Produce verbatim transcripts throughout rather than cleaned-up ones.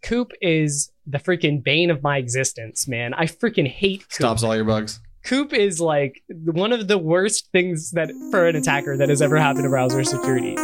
Coop is the freaking bane of my existence, man. I freaking hate Coop. Stops all your bugs. Coop is like one of the worst things that for an attacker that has ever happened to browser security.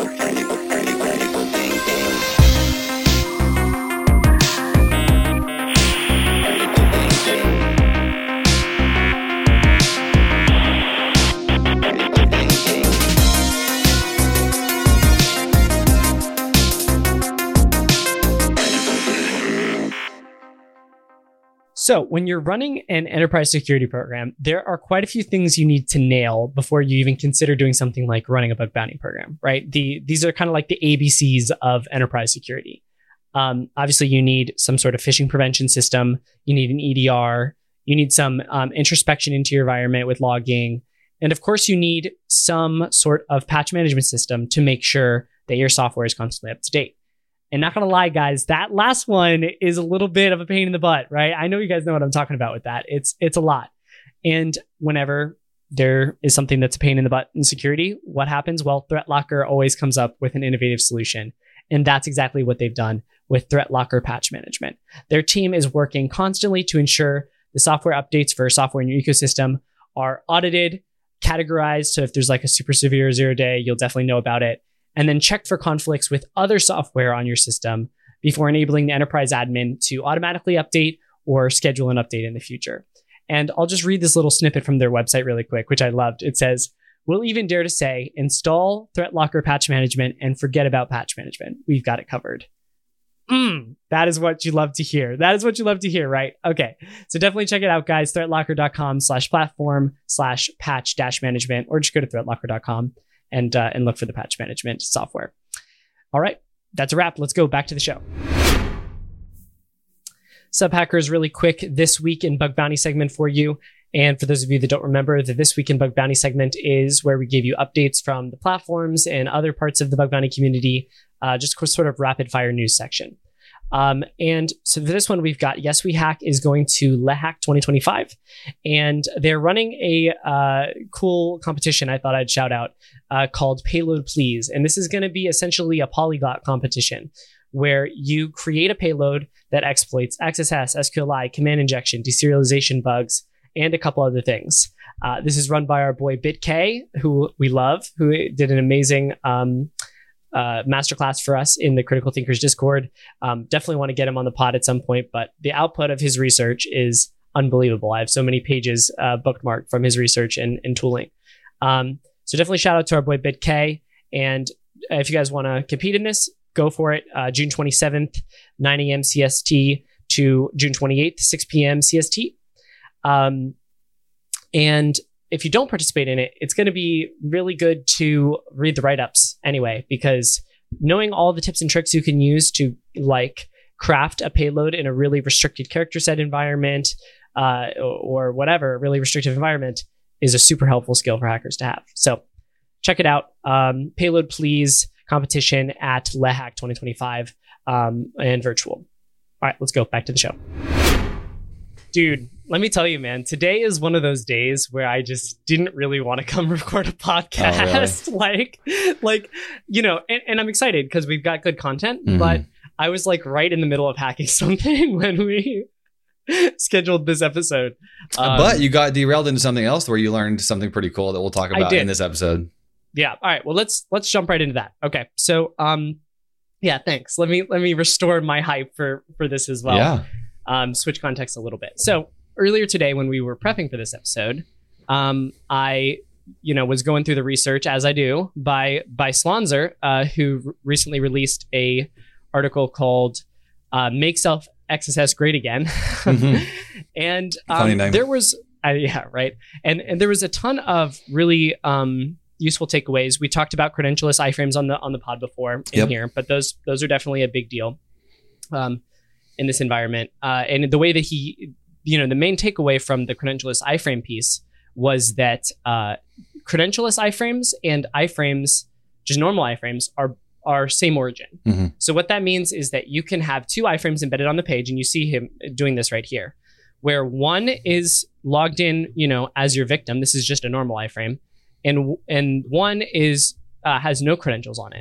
So when you're running an enterprise security program, there are quite a few things you need to nail before you even consider doing something like running a bug bounty program, right? The, these are kind of like the A B Cs of enterprise security. Um, obviously, you need some sort of phishing prevention system. You need an E D R. You need some um, introspection into your environment with logging. And of course, you need some sort of patch management system to make sure that your software is constantly up to date. And not gonna lie, guys, that last one is a little bit of a pain in the butt, right? I know you guys know what I'm talking about with that. It's it's a lot. And whenever there is something that's a pain in the butt in security, what happens? Well, ThreatLocker always comes up with an innovative solution. And that's exactly what they've done with ThreatLocker Patch Management. Their team is working constantly to ensure the software updates for software in your ecosystem are audited, categorized. So if there's like a super severe zero day, you'll definitely know about it. And then check for conflicts with other software on your system before enabling the enterprise admin to automatically update or schedule an update in the future. And I'll just read this little snippet from their website really quick, which I loved. It says, "We'll even dare to say, install ThreatLocker Patch Management and forget about patch management. We've got it covered." Mm, that is what you love to hear. That is what you love to hear, right? Okay. So definitely check it out, guys. ThreatLocker.com slash platform slash patch dash management, or just go to ThreatLocker dot com. And, uh, and look for the patch management software. All right, that's a wrap. Let's go back to the show. Sub Hackers, really quick, this week in Bug Bounty segment for you. And for those of you that don't remember, the This Week in Bug Bounty segment is where we give you updates from the platforms and other parts of the Bug Bounty community, uh, just sort of rapid fire news section. Um, and so for this one, we've got Yes We Hack is going to LeHack twenty twenty-five, and they're running a uh, cool competition I thought I'd shout out uh, called Payload Please. And this is going to be essentially a polyglot competition where you create a payload that exploits X S S, S Q L I, command injection, deserialization bugs, and a couple other things. Uh, this is run by our boy BitK, who we love, who did an amazing um, Uh, masterclass for us in the Critical Thinkers Discord. Um, definitely want to get him on the pod at some point, but the output of his research is unbelievable. I have so many pages uh, bookmarked from his research and, and tooling. Um, so definitely shout out to our boy BitK. And if you guys want to compete in this, go for it. Uh, June twenty-seventh, nine a.m. C S T to June twenty-eighth, six p.m. C S T. Um, and if you don't participate in it, it's going to be really good to read the write-ups anyway, because knowing all the tips and tricks you can use to like craft a payload in a really restricted character set environment uh, or whatever, really restrictive environment is a super helpful skill for hackers to have. So check it out. Um, Payload Please competition at LeHack twenty twenty-five um, and virtual. All right, let's go back to the show. Dude, let me tell you, man, today is one of those days where I just didn't really want to come record a podcast. Oh, really? like, like, you know, and, and I'm excited because we've got good content, mm-hmm. but I was like right in the middle of hacking something when we scheduled this episode. Um, but you got derailed into something else where you learned something pretty cool that we'll talk about in this episode. Yeah. All right. Well, let's let's jump right into that. Okay. So, um, yeah, thanks. Let me let me restore my hype for for this as well. Yeah. Um, switch context a little bit. So earlier today, when we were prepping for this episode, um, I, you know, was going through the research as I do by by Slonzer, uh, who r- recently released a article called uh, "Make Self X S S Great Again," mm-hmm. and um, there was, uh, yeah, right, and and there was a ton of really um, useful takeaways. We talked about credentialless iframes on the on the pod before in yep. here, but those those are definitely a big deal. Um, in this environment. Uh, and the way that he, you know, the main takeaway from the credentialless iframe piece was that uh, credentialless iframes and iframes, just normal iframes, are are same origin. Mm-hmm. So what that means is that you can have two iframes embedded on the page, and you see him doing this right here, where one is logged in, you know, as your victim. This is just a normal iframe, and and one is uh, has no credentials on it.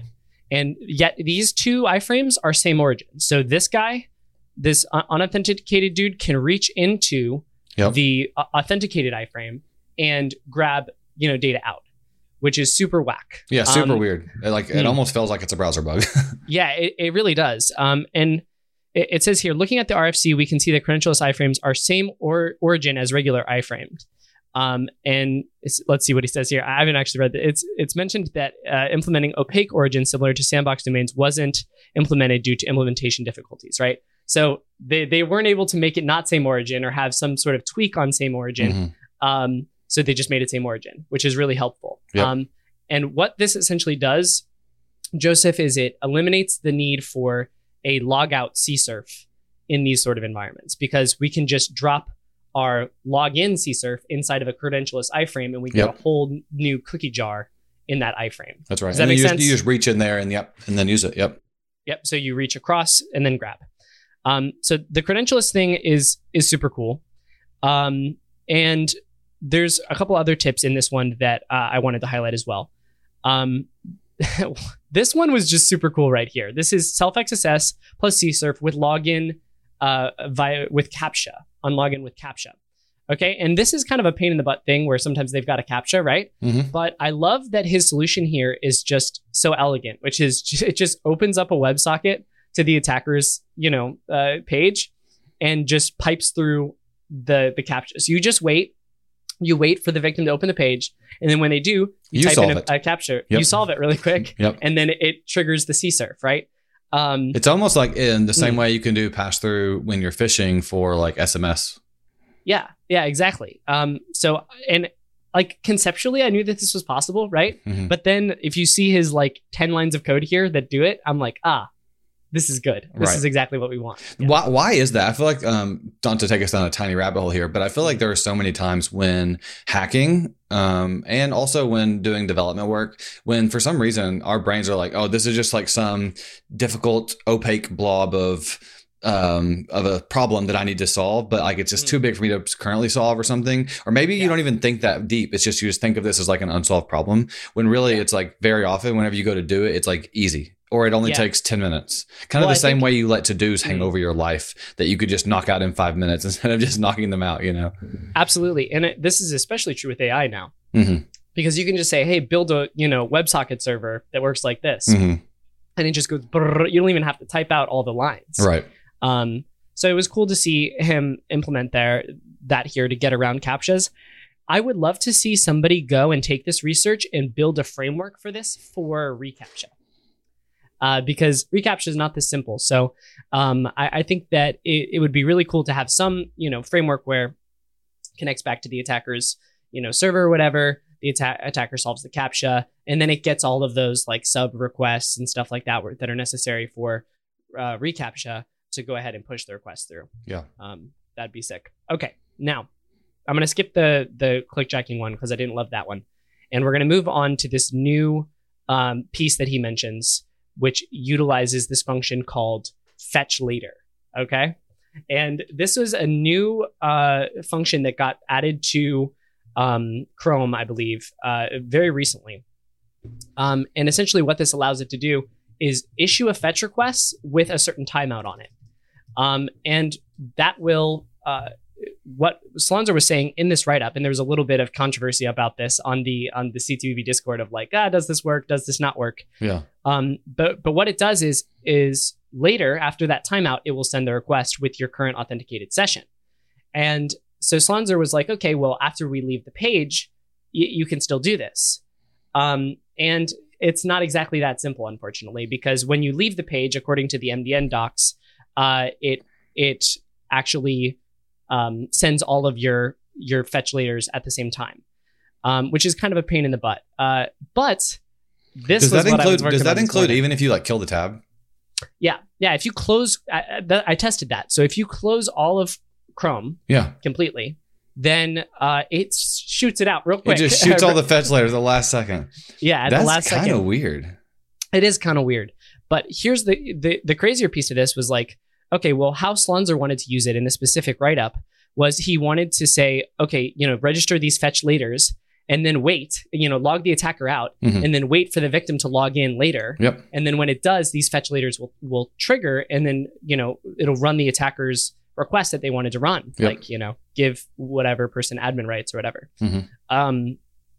And yet these two iframes are same origin. So this guy, this unauthenticated dude, can reach into yep. the authenticated iframe and grab, you know, data out, which is super whack. Yeah, super um, weird. Like it almost feels like it's a browser bug. yeah, it, it really does. Um, and it, it says here, looking at the R F C, we can see that credentialless iframes are same or origin as regular iframes. Um, and it's, let's see what he says here. I haven't actually read it. It's it's mentioned that uh, implementing opaque origin similar to sandbox domains wasn't implemented due to implementation difficulties, right? So they, they weren't able to make it not same origin or have some sort of tweak on same origin. Mm-hmm. Um, so they just made it same origin, which is really helpful. Yep. Um, and what this essentially does, Joseph, is it eliminates the need for a logout C S R F in these sort of environments, because we can just drop our login C S R F inside of a credentialless iframe, and we get yep. a whole new cookie jar in that iframe. That's right. Does that and make you sense? Just, you just reach in there and yep, and then use it. Yep. Yep. So you reach across and then grab. Um, so the credentialless thing is is super cool. Um, and there's a couple other tips in this one that uh, I wanted to highlight as well. Um, this one was just super cool right here. This is self-X S S plus C S R F with login uh, via with CAPTCHA. On login with CAPTCHA. Okay. And this is kind of a pain in the butt thing where sometimes they've got a CAPTCHA, right? Mm-hmm. But I love that his solution here is just so elegant, which is just, it just opens up a WebSocket to the attacker's, you know, uh, page and just pipes through the, the CAPTCHA. So you just wait, you wait for the victim to open the page. And then when they do, you, you type in a, a CAPTCHA, yep. you solve it really quick. Yep. And then it, it triggers the C S R F, right? Um, it's almost like in the same mm. way you can do pass through when you're phishing for like S M S. Yeah, yeah, exactly. Um, so, and like conceptually, I knew that this was possible, right? Mm-hmm. But then if you see his like ten lines of code here that do it, I'm like, ah, this is good. This right. is exactly what we want. Yeah. Why, why is that? I feel like, um, not to take us down a tiny rabbit hole here, but I feel like there are so many times when hacking, um, and also when doing development work, when for some reason our brains are like, oh, this is just like some difficult, opaque blob of, um, of a problem that I need to solve, but like it's just mm. too big for me to currently solve or something. Or maybe yeah. you don't even think that deep. It's just, you just think of this as like an unsolved problem, when really yeah. it's like very often whenever you go to do it, it's like easy. Or it only yeah. takes ten minutes. Kind well, of the I same think, way you let to-dos hang mm-hmm. over your life that you could just knock out in five minutes instead of just knocking them out, you know? Absolutely. And it, this is especially true with A I now. Mm-hmm. Because you can just say, hey, build a, you know, WebSocket server that works like this. Mm-hmm. And it just goes, brrr, you don't even have to type out all the lines. Right. Um, so it was cool to see him implement there that here to get around CAPTCHAs. I would love to see somebody go and take this research and build a framework for this for reCAPTCHA. Uh, because reCAPTCHA is not this simple. So um, I, I think that it, it would be really cool to have some, you know, framework where it connects back to the attacker's, you know, server or whatever. The atta- attacker solves the CAPTCHA, and then it gets all of those like sub requests and stuff like that where, that are necessary for uh, reCAPTCHA to go ahead and push the request through. Yeah, um, that'd be sick. Okay, now I'm gonna skip the the clickjacking one because I didn't love that one, and we're gonna move on to this new um, piece that he mentions, which utilizes this function called fetch later. Okay. And this was a new uh, function that got added to um, Chrome, I believe, uh, very recently. Um, and essentially what this allows it to do is issue a fetch request with a certain timeout on it. Um, and that will, uh, what Slonzer was saying in this write-up, and there was a little bit of controversy about this on the on the C two V B Discord of like, ah, does this work? Does this not work? Yeah. Um, but but what it does is is later after that timeout, it will send the request with your current authenticated session. And so Slonzer was like, okay, well, after we leave the page, y- you can still do this. Um, and it's not exactly that simple, unfortunately, because when you leave the page, according to the M D N docs, uh, it it actually Um, sends all of your your fetch laters at the same time, um, which is kind of a pain in the butt. Uh, but this does was that what include? I was working does that on include even if you like kill the tab? Yeah, yeah. If you close, I, I, I tested that. So if you close all of Chrome, yeah, completely, then uh, it shoots it out real quick. It just shoots all the fetch laters at the last second. Yeah, at That's the last second. That's kind of weird. It is kind of weird. But here's the, the the crazier piece of this was like, okay, well, how Slonzer wanted to use it in a specific write-up was he wanted to say, okay, you know, register these fetch laters, and then wait, you know, log the attacker out, Mhm. and then wait for the victim to log in later. Yep. And then when it does, these fetch laters will, will trigger, and then, you know, it'll run the attacker's request that they wanted to run, Yep. like, you know, give whatever person admin rights or whatever. Mhm. Um,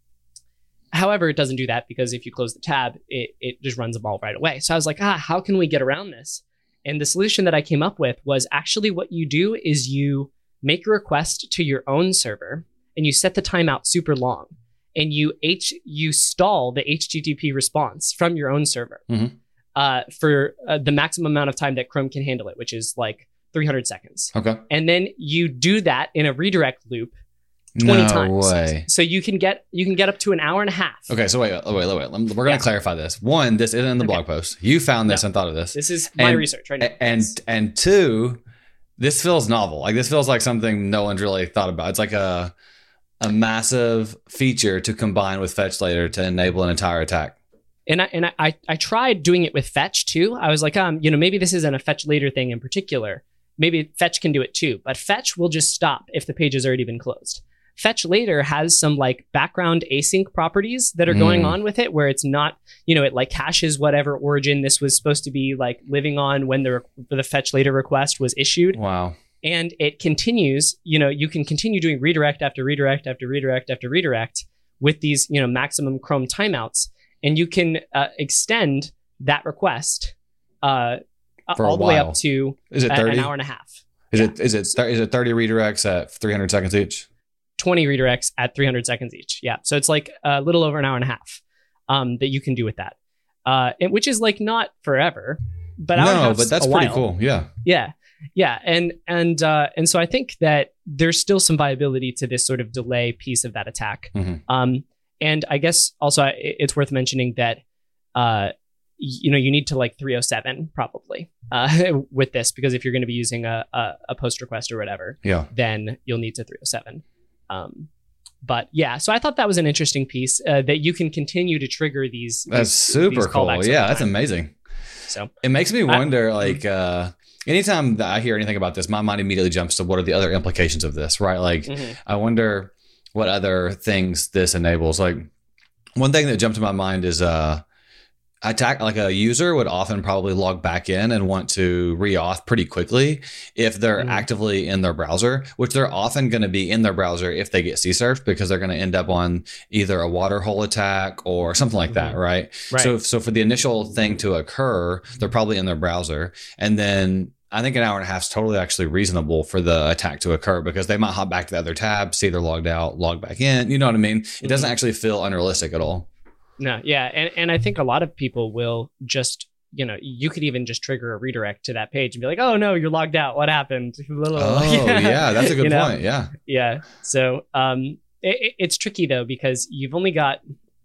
however, it doesn't do that because if you close the tab, it, it just runs them all right away. So I was like, ah, how can we get around this? And the solution that I came up with was actually what you do is you make a request to your own server and you set the timeout super long, and you H you stall the H T T P response from your own server Mhm. uh, for uh, the maximum amount of time that Chrome can handle it, which is like three hundred seconds. Okay. And then you do that in a redirect loop twenty no times. way. So you can get you can get up to an hour and a half. Okay, so wait, wait, wait, wait. We're going to Yeah. clarify this. One, this isn't in the Okay. blog post. You found this No. and thought of this. This is my And- research right now. A- And Yes. and two, this feels novel. Like this feels like something no one's really thought about. It's like a a massive feature to combine with fetch later to enable an entire attack. And I and I, I I tried doing it with fetch too. I was like, um, you know, maybe this isn't a fetch later thing in particular. Maybe fetch can do it too, but fetch will just stop if the page has already been closed. Fetch later has some like background async properties that are going Mm. on with it, where it's not, you know, it like caches whatever origin this was supposed to be like living on when the the fetch later request was issued. Wow. And it continues, you know, you can continue doing redirect after redirect after redirect after redirect with these, you know, maximum Chrome timeouts. And you can uh, extend that request uh, For a all the way while. up to Is it a- thirty? an hour and a half. Is it is it thir- is it thirty redirects at three hundred seconds each? twenty redirects at three hundred seconds each. Yeah. So it's like a little over an hour and a half um, that you can do with that, uh, and, which is like not forever, but hour and a no, half's but that's a pretty while. cool. Yeah. Yeah. Yeah. And, and, uh, and so I think that there's still some viability to this sort of delay piece of that attack. Mhm. Um, and I guess also I- it's worth mentioning that, uh, y- you know, you need to like three oh seven probably, uh, with this, because if you're going to be using a, a, a post request or whatever, Yeah. then you'll need to three oh seven. Um, but yeah, so I thought that was an interesting piece, uh, that you can continue to trigger these. That's these- super these cool. callbacks Yeah, over that's time. amazing. So It makes me I- wonder, like, uh, anytime that I hear anything about this, my mind immediately jumps to what are the other implications of this, right? Like, mhm. I wonder what other things this enables. Like, one thing that jumped to my mind is, uh, attack like a user would often probably log back in and want to re-auth pretty quickly if they're Mhm. actively in their browser, which they're often going to be in their browser if they get C-surfed, because they're going to end up on either a water hole attack or something like that, right? Right. So, so for the initial thing to occur, they're probably in their browser, and then I think an hour and a half is totally actually reasonable for the attack to occur, because they might hop back to the other tab, see they're logged out, log back in. You know what I mean? It doesn't Mhm. actually feel unrealistic at all. No, yeah, and and I think a lot of people will just, you know, you could even just trigger a redirect to that page and be like, oh no, you're logged out. What happened? Oh, yeah, that's a good You know? point. Yeah. Yeah. So um, it, it's tricky though, because you've only got,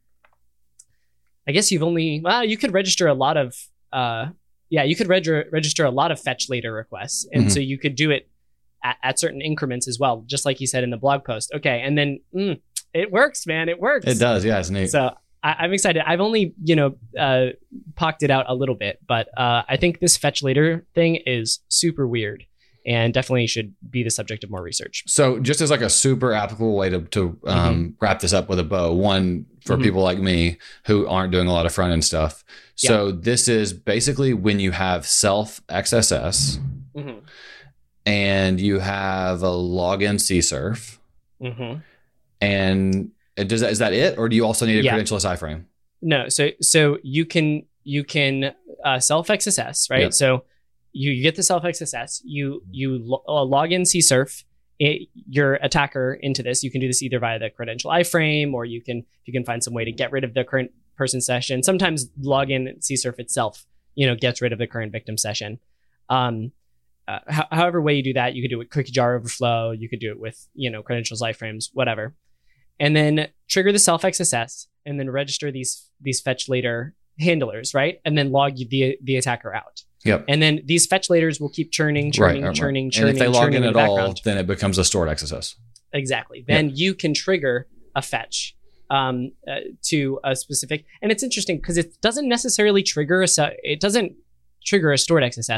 I guess you've only, well, you could register a lot of, uh, yeah, you could reg- register a lot of fetch later requests, and Mhm. so you could do it at, at certain increments as well, just like you said in the blog post. Okay, and then mm, it works, man, it works. It does. Yeah, it's neat. So I, I'm excited. I've only, you know, uh, pocked it out a little bit, but uh, I think this fetch later thing is super weird and definitely should be the subject of more research. So just as like a super applicable way to, to um, wrap this up with a bow, one for Mhm. people like me who aren't doing a lot of front end stuff. So this is basically when you have self X S S Mm-hmm. and you have a login C surf, Mm-hmm. and it- does that, is that it? Or do you also need a Yeah. credentialless iframe? No, so so you can you can uh, self X S S, right? Yep. So you, you get the self X S S, you you lo- uh, log in C surf it, your attacker into this. You can do this either via the credential iframe, or you can you can find some way to get rid of the current person session. Sometimes login C surf itself, you know, gets rid of the current victim session. Um, uh, ho- however way you do that, you could do it with cookie jar overflow. You could do it with, you know, credentials iframes, whatever. And then trigger the self X S S, and then register these these fetch later handlers, right? And then log the the attacker out. Yep. And then these fetch laters will keep churning, churning, right, right. churning, And churning, if they log churning in in at the all, background. then it becomes a stored X S S. Exactly. Then you can trigger a fetch um, uh, to a specific, and it's interesting because it doesn't necessarily trigger a se- it doesn't trigger a stored X S S.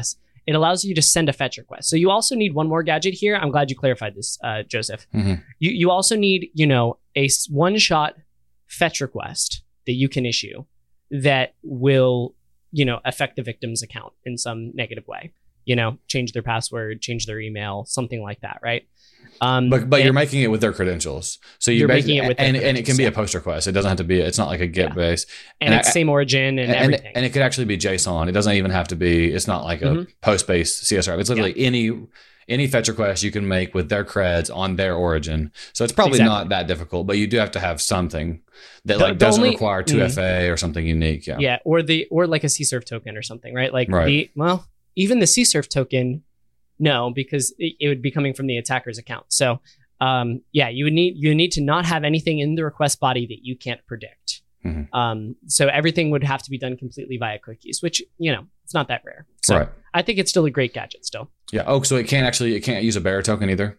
it allows you to send a fetch request. So you also need one more gadget here. I'm glad you clarified this, uh, Joseph. Mm-hmm. You you also need, you know, a one-shot fetch request that you can issue that will, you know, affect the victim's account in some negative way. You know, change their password, change their email, something like that, right? Um, but but and, you're making it with their credentials, so you you're making it with their and and it can be yeah. a post request. It doesn't have to be. It's not like a GET yeah. base, and, and it's I, same origin and, and everything. And it could actually be JSON. It doesn't even have to be. It's not like a mm-hmm. post based C S R F. It's literally yeah. any any fetch request you can make with their creds on their origin. So it's probably exactly. not that difficult, but you do have to have something that the, like doesn't only, require two F A mm, or something unique. Yeah, yeah, or the or like a C S R F token or something, right? Like right. the well, even the C S R F token, no, because it, it would be coming from the attacker's account. So. Um, yeah, you would need you need to not have anything in the request body that you can't predict. Mm-hmm. Um, so everything would have to be done completely via cookies, which, you know, it's not that rare. So right. I think it's still a great gadget still. Yeah. Oh, so it can't actually it can't use a bearer token either?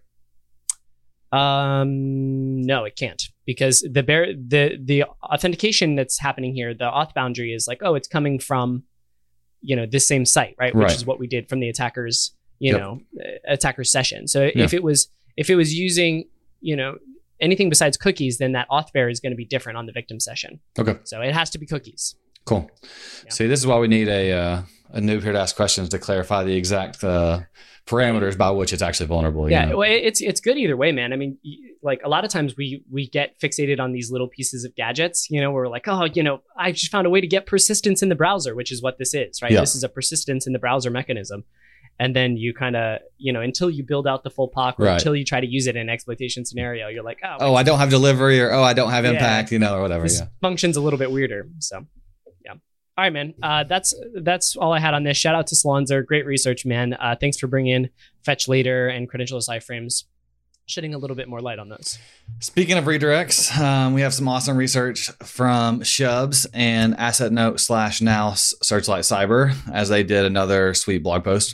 Um, no, it can't, because the bear the the authentication that's happening here, the auth boundary is like, oh, it's coming from, you know, this same site, right? Which right. is what we did from the attacker's, you yep. know, attacker's session. So yeah. if it was If it was using, you know, anything besides cookies, then that auth bearer is going to be different on the victim session. Okay. So it has to be cookies. Cool. Yeah. See, this is why we need a uh, a noob here to ask questions to clarify the exact uh, parameters by which it's actually vulnerable. Yeah, you know? well, it's it's good either way, man. I mean, like a lot of times we we get fixated on these little pieces of gadgets. You know, we're like, oh, you know, I just found a way to get persistence in the browser, which is what this is, right? Yeah. This is a persistence in the browser mechanism. And then you kind of, you know, until you build out the full P O C or right. until you try to use it in an exploitation scenario, you're like, oh, oh, I don't have delivery, or oh, I don't have impact, yeah. you know, or whatever. This yeah. function's a little bit weirder. So, yeah. All right, man. Uh, that's that's all I had on this. Shout out to Salonzer. Great research, man. Uh, thanks for bringing in fetch later and credentialless iframes, shedding a little bit more light on those. Speaking of redirects, um, we have some awesome research from Shubs and Asset Note slash now Searchlight Cyber, as they did another sweet blog post.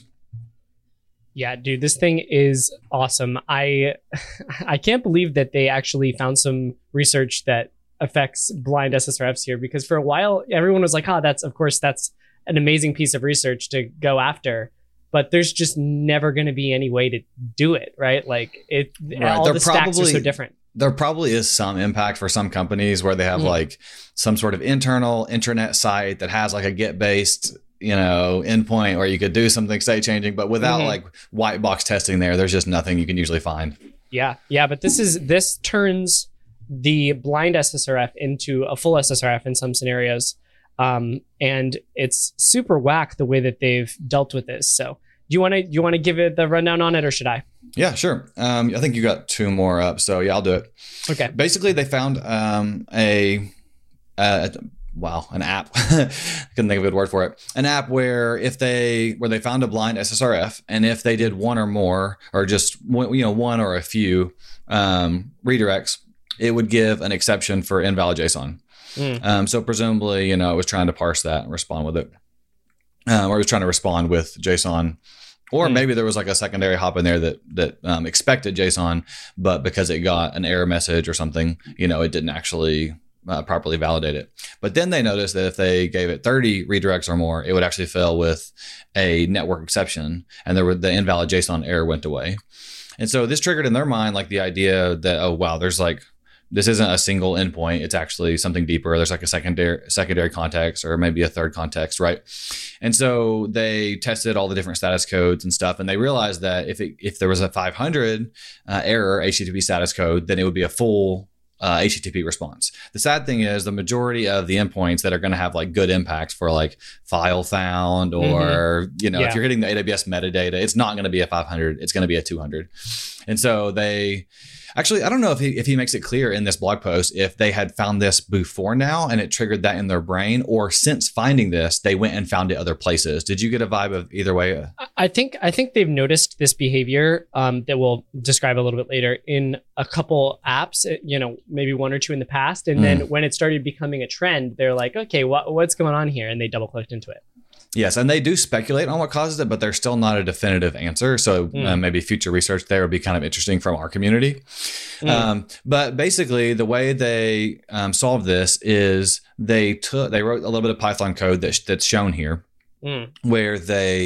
Yeah, dude, this thing is awesome. I I can't believe that they actually found some research that affects blind S S R Fs here, because for a while everyone was like, oh, that's of course that's an amazing piece of research to go after, but there's just never going to be any way to do it, right? Like it, right. all there the probably, stacks are so different. There probably is some impact for some companies where they have mm-hmm. like some sort of internal intranet site that has like a Git based, you know, endpoint where you could do something state changing, but without mm-hmm. like white box testing there, there's just nothing you can usually find. Yeah. Yeah. But this is, this turns the blind S S R F into a full S S R F in some scenarios. Um, and it's super whack the way that they've dealt with this. So do you want to, do you want to give it the rundown on it, or should I? Yeah, sure. Um, I think you got two more up. So yeah, I'll do it. Okay. Basically they found, um, a, uh, Wow, an app. I couldn't think of a good word for it. An app where if they where they found a blind S S R F, and if they did one or more, or just one, you know one or a few um, redirects, it would give an exception for invalid JSON. Mm. Um, so presumably, you know, it was trying to parse that and respond with it, um, or it was trying to respond with JSON. Or mm. maybe there was like a secondary hop in there that that um, expected JSON, but because it got an error message or something, you know, it didn't actually Uh, properly validate it. But then they noticed that if they gave it thirty redirects or more, it would actually fail with a network exception, and there were the invalid JSON error went away. And so this triggered in their mind like the idea that, oh wow, there's like this isn't a single endpoint, it's actually something deeper. There's like a secondary secondary context, or maybe a third context, right? And so they tested all the different status codes and stuff, and they realized that if it, if there was a five hundred uh, error H T T P status code, then it would be a full Uh, H T T P response. The sad thing is the majority of the endpoints that are going to have like good impact for like file found, or, mm-hmm. you know, yeah. if you're hitting the A W S metadata, it's not going to be a five hundred. It's going to be a two hundred. And so they actually, I don't know if he, if he makes it clear in this blog post, if they had found this before now and it triggered that in their brain, or since finding this, they went and found it other places. Did you get a vibe of either way? I think, I think they've noticed this behavior um, that we'll describe a little bit later in a couple apps, you know, maybe one or two in the past. And mm. then when it started becoming a trend, they're like, okay, what, what's going on here? And they double clicked into it. Yes, and they do speculate on what causes it, but there's still not a definitive answer. So mm. uh, maybe future research there would be kind of interesting from our community. Mm. Um, but basically, the way they um, solved this is they took they wrote a little bit of Python code that, that's shown here, mm. where they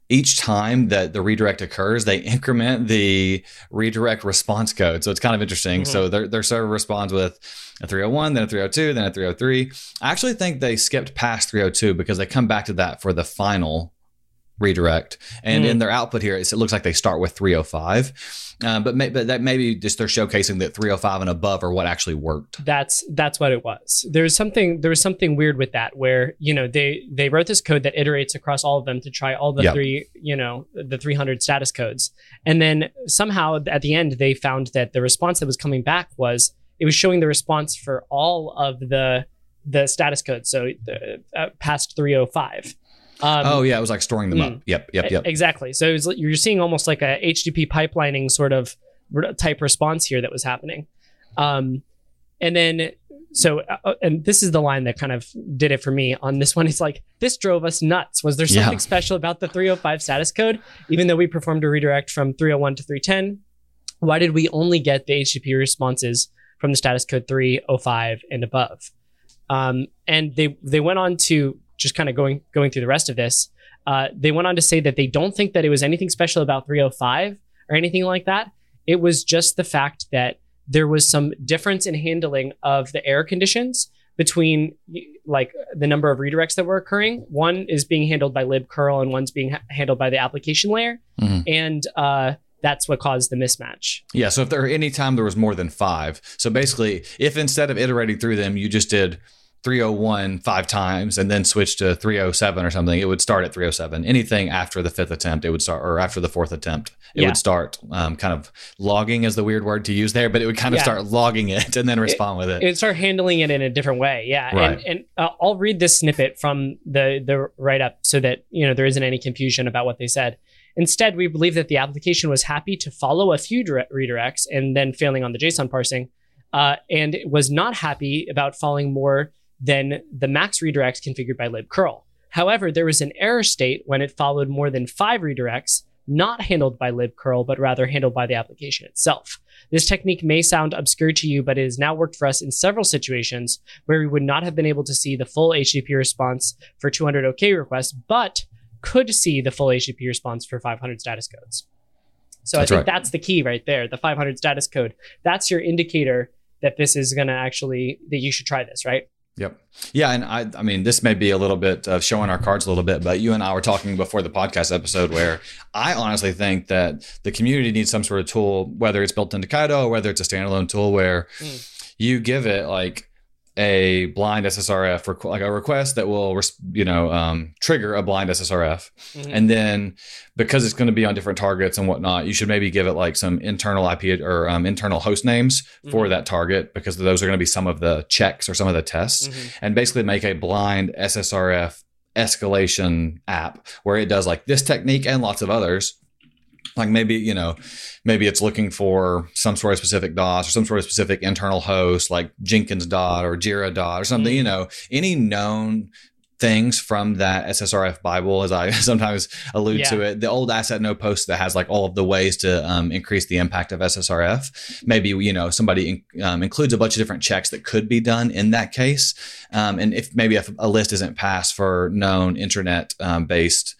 each time that the redirect occurs, they increment the redirect response code. So it's kind of interesting. Mm-hmm. So their, their server responds with a three oh one, then a three oh two, then a three oh three. I actually think they skipped past three oh two because they come back to that for the final redirect. And mm. in their output here, it looks like they start with three oh five. Uh, but, may, but that maybe just they're showcasing that three oh five and above are what actually worked. That's that's what it was. There's something there was something weird with that where, you know, they they wrote this code that iterates across all of them to try all the yep. three, you know, the three hundred status codes. And then somehow at the end they found that the response that was coming back was it was showing the response for all of the the status codes. So the, uh, past three oh five. Um, oh yeah, it was like storing them mm, up. Yep, yep, yep. Exactly. So it was, you're seeing almost like a H T T P pipelining sort of type response here that was happening. Um, and then, so, uh, and this is the line that kind of did it for me on this one. It's like, this drove us nuts. Was there something yeah. special about the three oh five status code? Even though we performed a redirect from three oh one to three ten, why did we only get the H T T P responses from the status code three oh five and above? Um, and they they went on to, just kind of going going through the rest of this, uh, they went on to say that they don't think that it was anything special about three oh five or anything like that. It was just the fact that there was some difference in handling of the error conditions between like the number of redirects that were occurring. One is being handled by libcurl and one's being ha- handled by the application layer. Mm-hmm. And uh, that's what caused the mismatch. Yeah, so if there any time there was more than five. So basically, if instead of iterating through them, you just did three oh one five times and then switch to three oh seven or something, it would start at three oh seven. Anything after the fifth attempt, it would start, or after the fourth attempt, it yeah. would start um, kind of logging is the weird word to use there, but it would kind of yeah. start logging it and then respond it, with it. It would start handling it in a different way. Yeah. Right. And, and uh, I'll read this snippet from the, the write-up so that, you know, there isn't any confusion about what they said. Instead, we believe that the application was happy to follow a few dire- redirects and then failing on the JSON parsing, uh, and it was not happy about following more than the max redirects configured by libcurl. However, there was an error state when it followed more than five redirects, not handled by libcurl, but rather handled by the application itself. This technique may sound obscure to you, but it has now worked for us in several situations where we would not have been able to see the full H T T P response for two hundred OK requests, but could see the full H T T P response for five hundred status codes. So that's I think right. that's the key right there, the five hundred status code. That's your indicator that this is going to actually, that you should try this, right? Yep. Yeah. And I, I mean, this may be a little bit of showing our cards a little bit, but you and I were talking before the podcast episode where I honestly think that the community needs some sort of tool, whether it's built into Kaido or whether it's a standalone tool where mm. you give it like a blind S S R F, requ- like a request that will, res- you know, um, trigger a blind S S R F. Mm-hmm. And then because it's going to be on different targets and whatnot, you should maybe give it like some internal I P or um, internal host names mm-hmm. for that target, because those are going to be some of the checks or some of the tests, mm-hmm. and basically make a blind S S R F escalation app where it does like this technique and lots of others. Like maybe, you know, maybe it's looking for some sort of specific D O S or some sort of specific internal host like Jenkins dot or Jira dot or something, mm. you know, any known things from that S S R F Bible, as I sometimes allude yeah. to it, the old asset no post that has like all of the ways to um, increase the impact of S S R F. Maybe, you know, somebody in, um, includes a bunch of different checks that could be done in that case. Um, and if maybe if a list isn't passed for known intranet um, based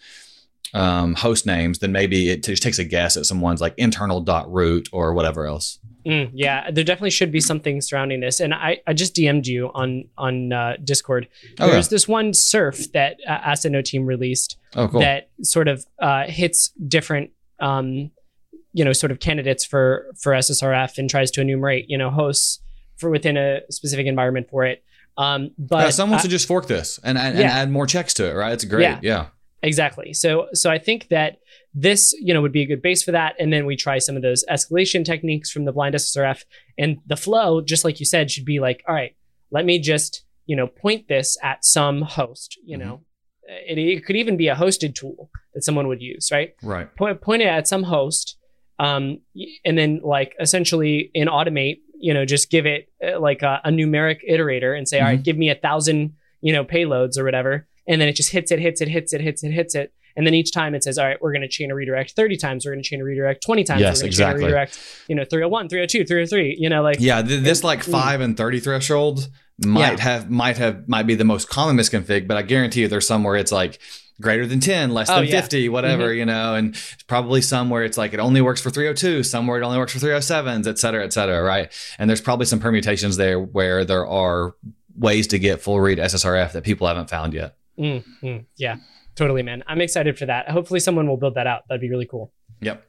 um, host names, then maybe it just takes a guess at someone's like internal dot root or whatever else. Mm, yeah, there definitely should be something surrounding this. And I, I just D M'd you on on uh, Discord. There's oh, yeah. this one surf that uh, Asset No Team released oh, cool. that sort of uh, hits different, um, you know, sort of candidates for for S S R F and tries to enumerate, you know, hosts for within a specific environment for it. Um, but yeah, someone uh, should just fork this and, and, yeah. and add more checks to it, right? It's great. Yeah. yeah. Exactly. So, so I think that this, you know, would be a good base for that. And then we try some of those escalation techniques from the blind S S R F, and the flow, just like you said, should be like, all right, let me just, you know, point this at some host, you mm-hmm. know, it, it could even be a hosted tool that someone would use, right? Right. Point, point it at some host. Um, and then like essentially in Automate, you know, just give it uh, like a, a numeric iterator and say, mm-hmm. all right, give me a thousand, you know, payloads or whatever. And then it just hits it, hits it, hits it, hits it, hits it. And then each time it says, all right, we're going to chain a redirect thirty times. We're going to chain a redirect twenty times. Yes, we're going to exactly. chain a redirect, you know, three oh one, three oh two, three oh three, you know, like. Yeah, th- this like five and thirty threshold might yeah. have, might have, might be the most common misconfig, but I guarantee you there's somewhere it's like greater than ten, less Oh, than yeah. fifty, whatever, Mhm. you know, and probably somewhere it's like it only works for three oh two, somewhere it only works for three oh sevens, et cetera, et cetera, right? And there's probably some permutations there where there are ways to get full read S S R F that people haven't found yet. Mm, mm, yeah, totally, man. I'm excited for that. Hopefully someone will build that out. That'd be really cool. Yep.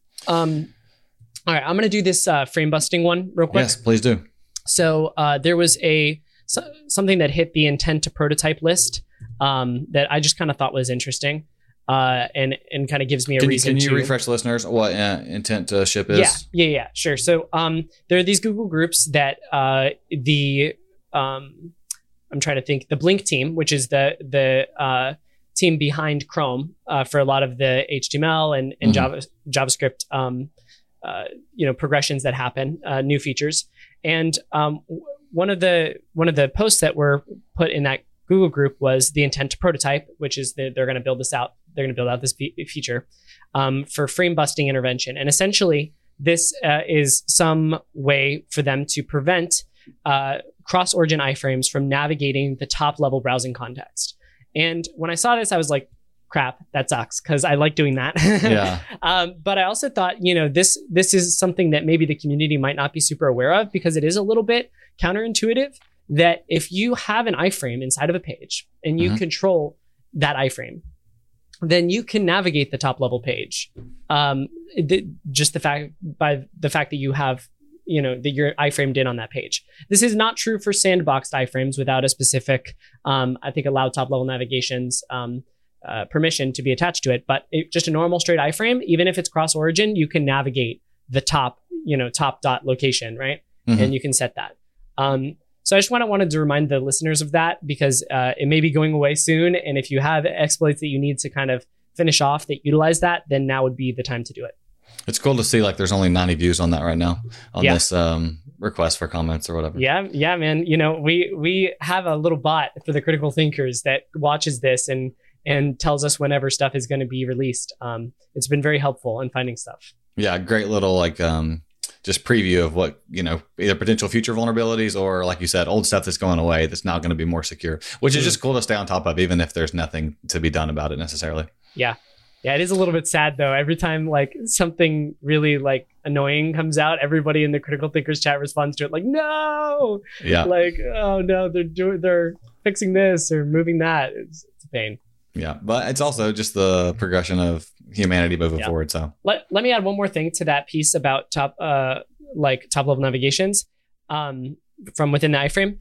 Um, all right, I'm going to do this uh, frame busting one real quick. Yes, please do. So uh, there was a so, something that hit the intent to prototype list um, that I just kind of thought was interesting, uh, and and kind of gives me a Can you, reason. can you to, refresh listeners what uh, intent to ship is? Yeah, yeah, yeah, sure. So um, there are these Google groups that uh, the um, I'm trying to think the Blink team, which is the the uh, team behind Chrome uh, for a lot of the H T M L and, and Mm-hmm. Java JavaScript, um, uh, you know, progressions that happen, uh, new features, and um, w- one of the one of the posts that were put in that Google group was the intent to prototype, which is that they're going to build this out. They're going to build out this fe- feature um, for frame busting intervention, and essentially this uh, is some way for them to prevent uh, cross-origin iframes from navigating the top-level browsing context. And when I saw this, I was like, crap, that sucks, because I like doing that. Yeah. um, but I also thought, you know, this this is something that maybe the community might not be super aware of, because it is a little bit counterintuitive that if you have an iframe inside of a page and you Mhm. control that iframe, then you can navigate the top level page. Um, the, just the fact by the fact that you have, you know, that you're iframed in on that page. This is not true for sandboxed iframes without a specific, um, I think, allow top level navigations um, uh, permission to be attached to it. But it, just a normal straight iframe, even if it's cross origin, you can navigate the top, you know, top dot location, right? Mhm. And you can set that. Um, so I just wanna, wanted to remind the listeners of that, because uh, it may be going away soon. And if you have exploits that you need to kind of finish off that utilize that, then now would be the time to do it. It's cool to see like there's only ninety views on that right now on Yeah. this um, request for comments or whatever. Yeah, yeah, man. You know, we we have a little bot for the critical thinkers that watches this and and tells us whenever stuff is going to be released. Um, it's been very helpful in finding stuff. Yeah, great little like um, just preview of what, you know, either potential future vulnerabilities or, like you said, old stuff that's going away that's now going to be more secure, which is Mm. just cool to stay on top of, even if there's nothing to be done about it necessarily. Yeah. Yeah, it is a little bit sad though. Every time like something really like annoying comes out, everybody in the critical thinkers chat responds to it like, no, Yeah. like, oh no, they're doing, they're fixing this or moving that. It's, it's a pain. Yeah. But it's also just the progression of humanity moving Yeah. forward. So Let, let me add one more thing to that piece about top, uh, like top level navigations, um, from within the iframe.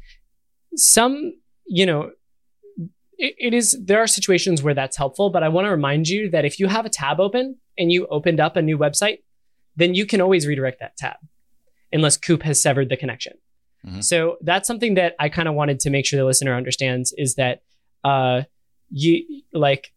Some, you know, it, it is, there are situations where that's helpful, but I want to remind you that if you have a tab open and you opened up a new website, then you can always redirect that tab unless Coop has severed the connection. Mhm. So that's something that I kind of wanted to make sure the listener understands, is that, uh, you like,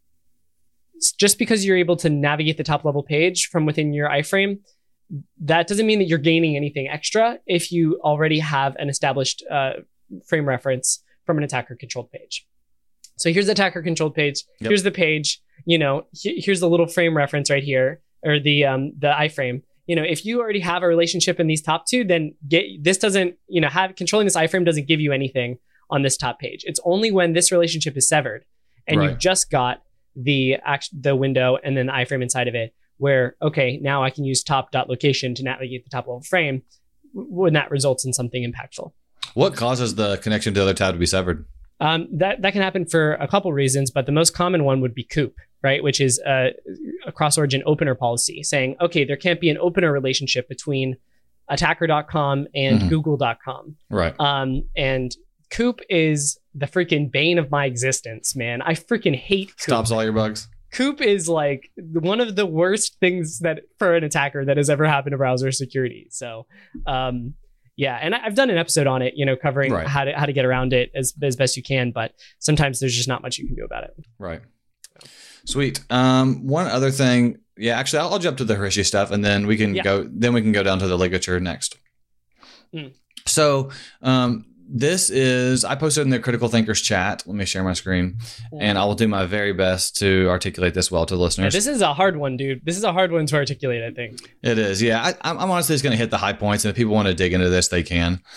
just because you're able to navigate the top level page from within your iframe, that doesn't mean that you're gaining anything extra if you already have an established uh, frame reference from an attacker controlled page. So here's the attacker controlled page. Yep. Here's the page. You know, he- here's the little frame reference right here, or the um, the iframe. You know, if you already have a relationship in these top two, then get this doesn't, you know, have controlling this iframe doesn't give you anything on this top page. It's only when this relationship is severed and Right. you've just got the act- the window and then the iframe inside of it, where, okay, now I can use top dot location to navigate the top level frame, w- when that results in something impactful. what causes the connection to the other tab to be severed? Um, that, that can happen for a couple reasons, but the most common one would be Coop, right? Which is a, a cross-origin opener policy saying, okay, there can't be an opener relationship between attacker dot com and Mhm. google dot com. Right. Um, and Coop is the freaking bane of my existence, man. I freaking hate Coop. Stops all your bugs. Coop is like one of the worst things that for an attacker that has ever happened to browser security. So, um, yeah, and I- I've done an episode on it, you know, covering Right. how to how to get around it as as best you can. But sometimes there's just not much you can do about it. Right. Sweet. Um, one other thing. Yeah, actually, I'll, I'll jump to the Harishi stuff, and then we can Yeah. go. Then we can go down to the ligature next. Mm. So, um, this is I posted in the Critical Thinkers chat. Let me share my screen, and I will do my very best to articulate this well to the Yeah, listeners. this is a hard one, dude. This is a hard one to articulate, I think. It is, yeah. I, I'm I'm honestly just going to hit the high points, and if people want to dig into this, they can.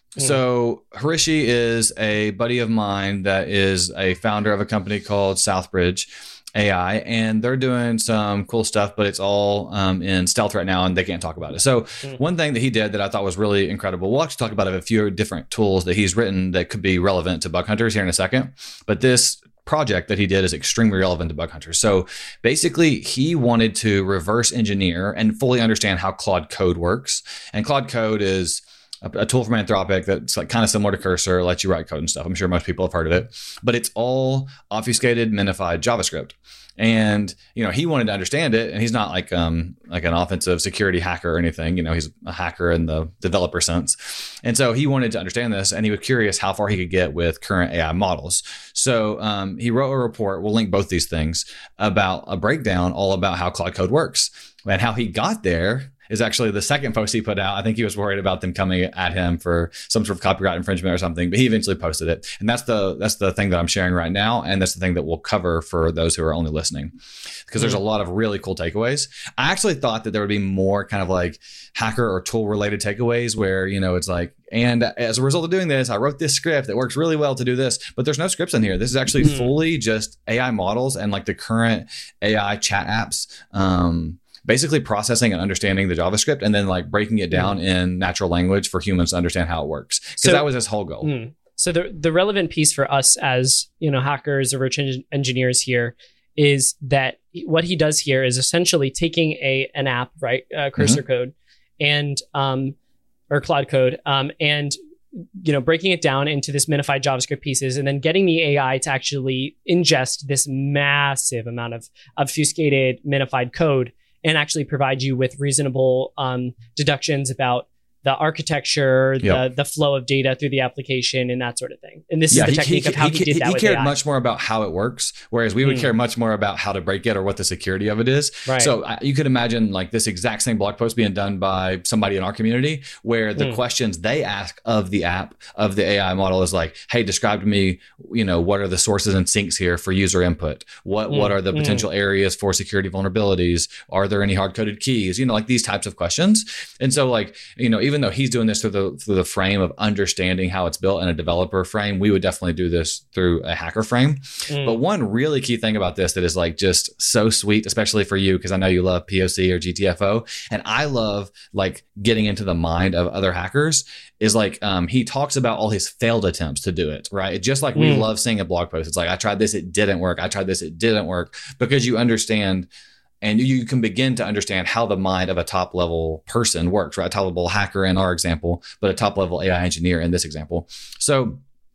So Hrishi is a buddy of mine that is a founder of a company called Southbridge A I, and they're doing some cool stuff, but it's all um, in stealth right now, and they can't talk about it. So mm. one thing that he did that I thought was really incredible, we'll actually talk about a few different tools that he's written that could be relevant to bug hunters here in a second, but this project that he did is extremely relevant to bug hunters. So basically, he wanted to reverse engineer and fully understand how Claude Code works, and Claude Code is a tool from Anthropic that's like kind of similar to Cursor, lets you write code and stuff. I'm sure most people have heard of it, but it's all obfuscated, minified JavaScript. And, you know, he wanted to understand it, and he's not like um like an offensive security hacker or anything. You know, he's a hacker in the developer sense. And so he wanted to understand this, and he was curious how far he could get with current A I models. So um, he wrote a report, we'll link both these things, about a breakdown all about how Claude Code works. And how he got there is actually the second post he put out. I think he was worried about them coming at him for some sort of copyright infringement or something, but he eventually posted it. And that's the that's the thing that I'm sharing right now. And that's the thing that we'll cover for those who are only listening, because there's a lot of really cool takeaways. I actually thought that there would be more kind of like hacker or tool related takeaways where, you know, it's like, and as a result of doing this, I wrote this script that works really well to do this, but there's no scripts in here. This is actually mm-hmm. fully just A I models and like the current A I chat apps, um, basically processing and understanding the JavaScript and then like breaking it down mm. in natural language for humans to understand how it works. Because so, that was his whole goal. Mm. So the the relevant piece for us as, you know, hackers or research engineers here is that what he does here is essentially taking a an app, right, uh, Cursor mm-hmm. code, and um, or Claude Code, um, and you know, breaking it down into this minified JavaScript pieces, and then getting the A I to actually ingest this massive amount of obfuscated minified code and actually provide you with reasonable um, deductions about the architecture, yep. the the flow of data through the application, and that sort of thing. And this yeah, is the he, technique he, of how he, he did that He with cared A I. Much more about how it works, whereas we would mm. care much more about how to break it or what the security of it is. Right. So uh, you could imagine like this exact same blog post being done by somebody in our community, where the mm. questions they ask of the app, of the A I model is like, hey, describe to me, you know, what are the sources and sinks here for user input? What mm. what are the potential mm. areas for security vulnerabilities? Are there any hard-coded keys? You know, like these types of questions. And so like, you know, even though he's doing this through the through the frame of understanding how it's built in a developer frame, we would definitely do this through a hacker frame. Mm. But one really key thing about this that is like just so sweet, especially for you, because I know you love P O C or G T F O, and I love like getting into the mind of other hackers, is like um, he talks about all his failed attempts to do it, right? Just like mm. we love seeing a blog post. It's like, I tried this, it didn't work. I tried this, it didn't work, because you understand. And you can begin to understand how the mind of a top level person works, right? A top level hacker in our example, but a top level A I engineer in this example. So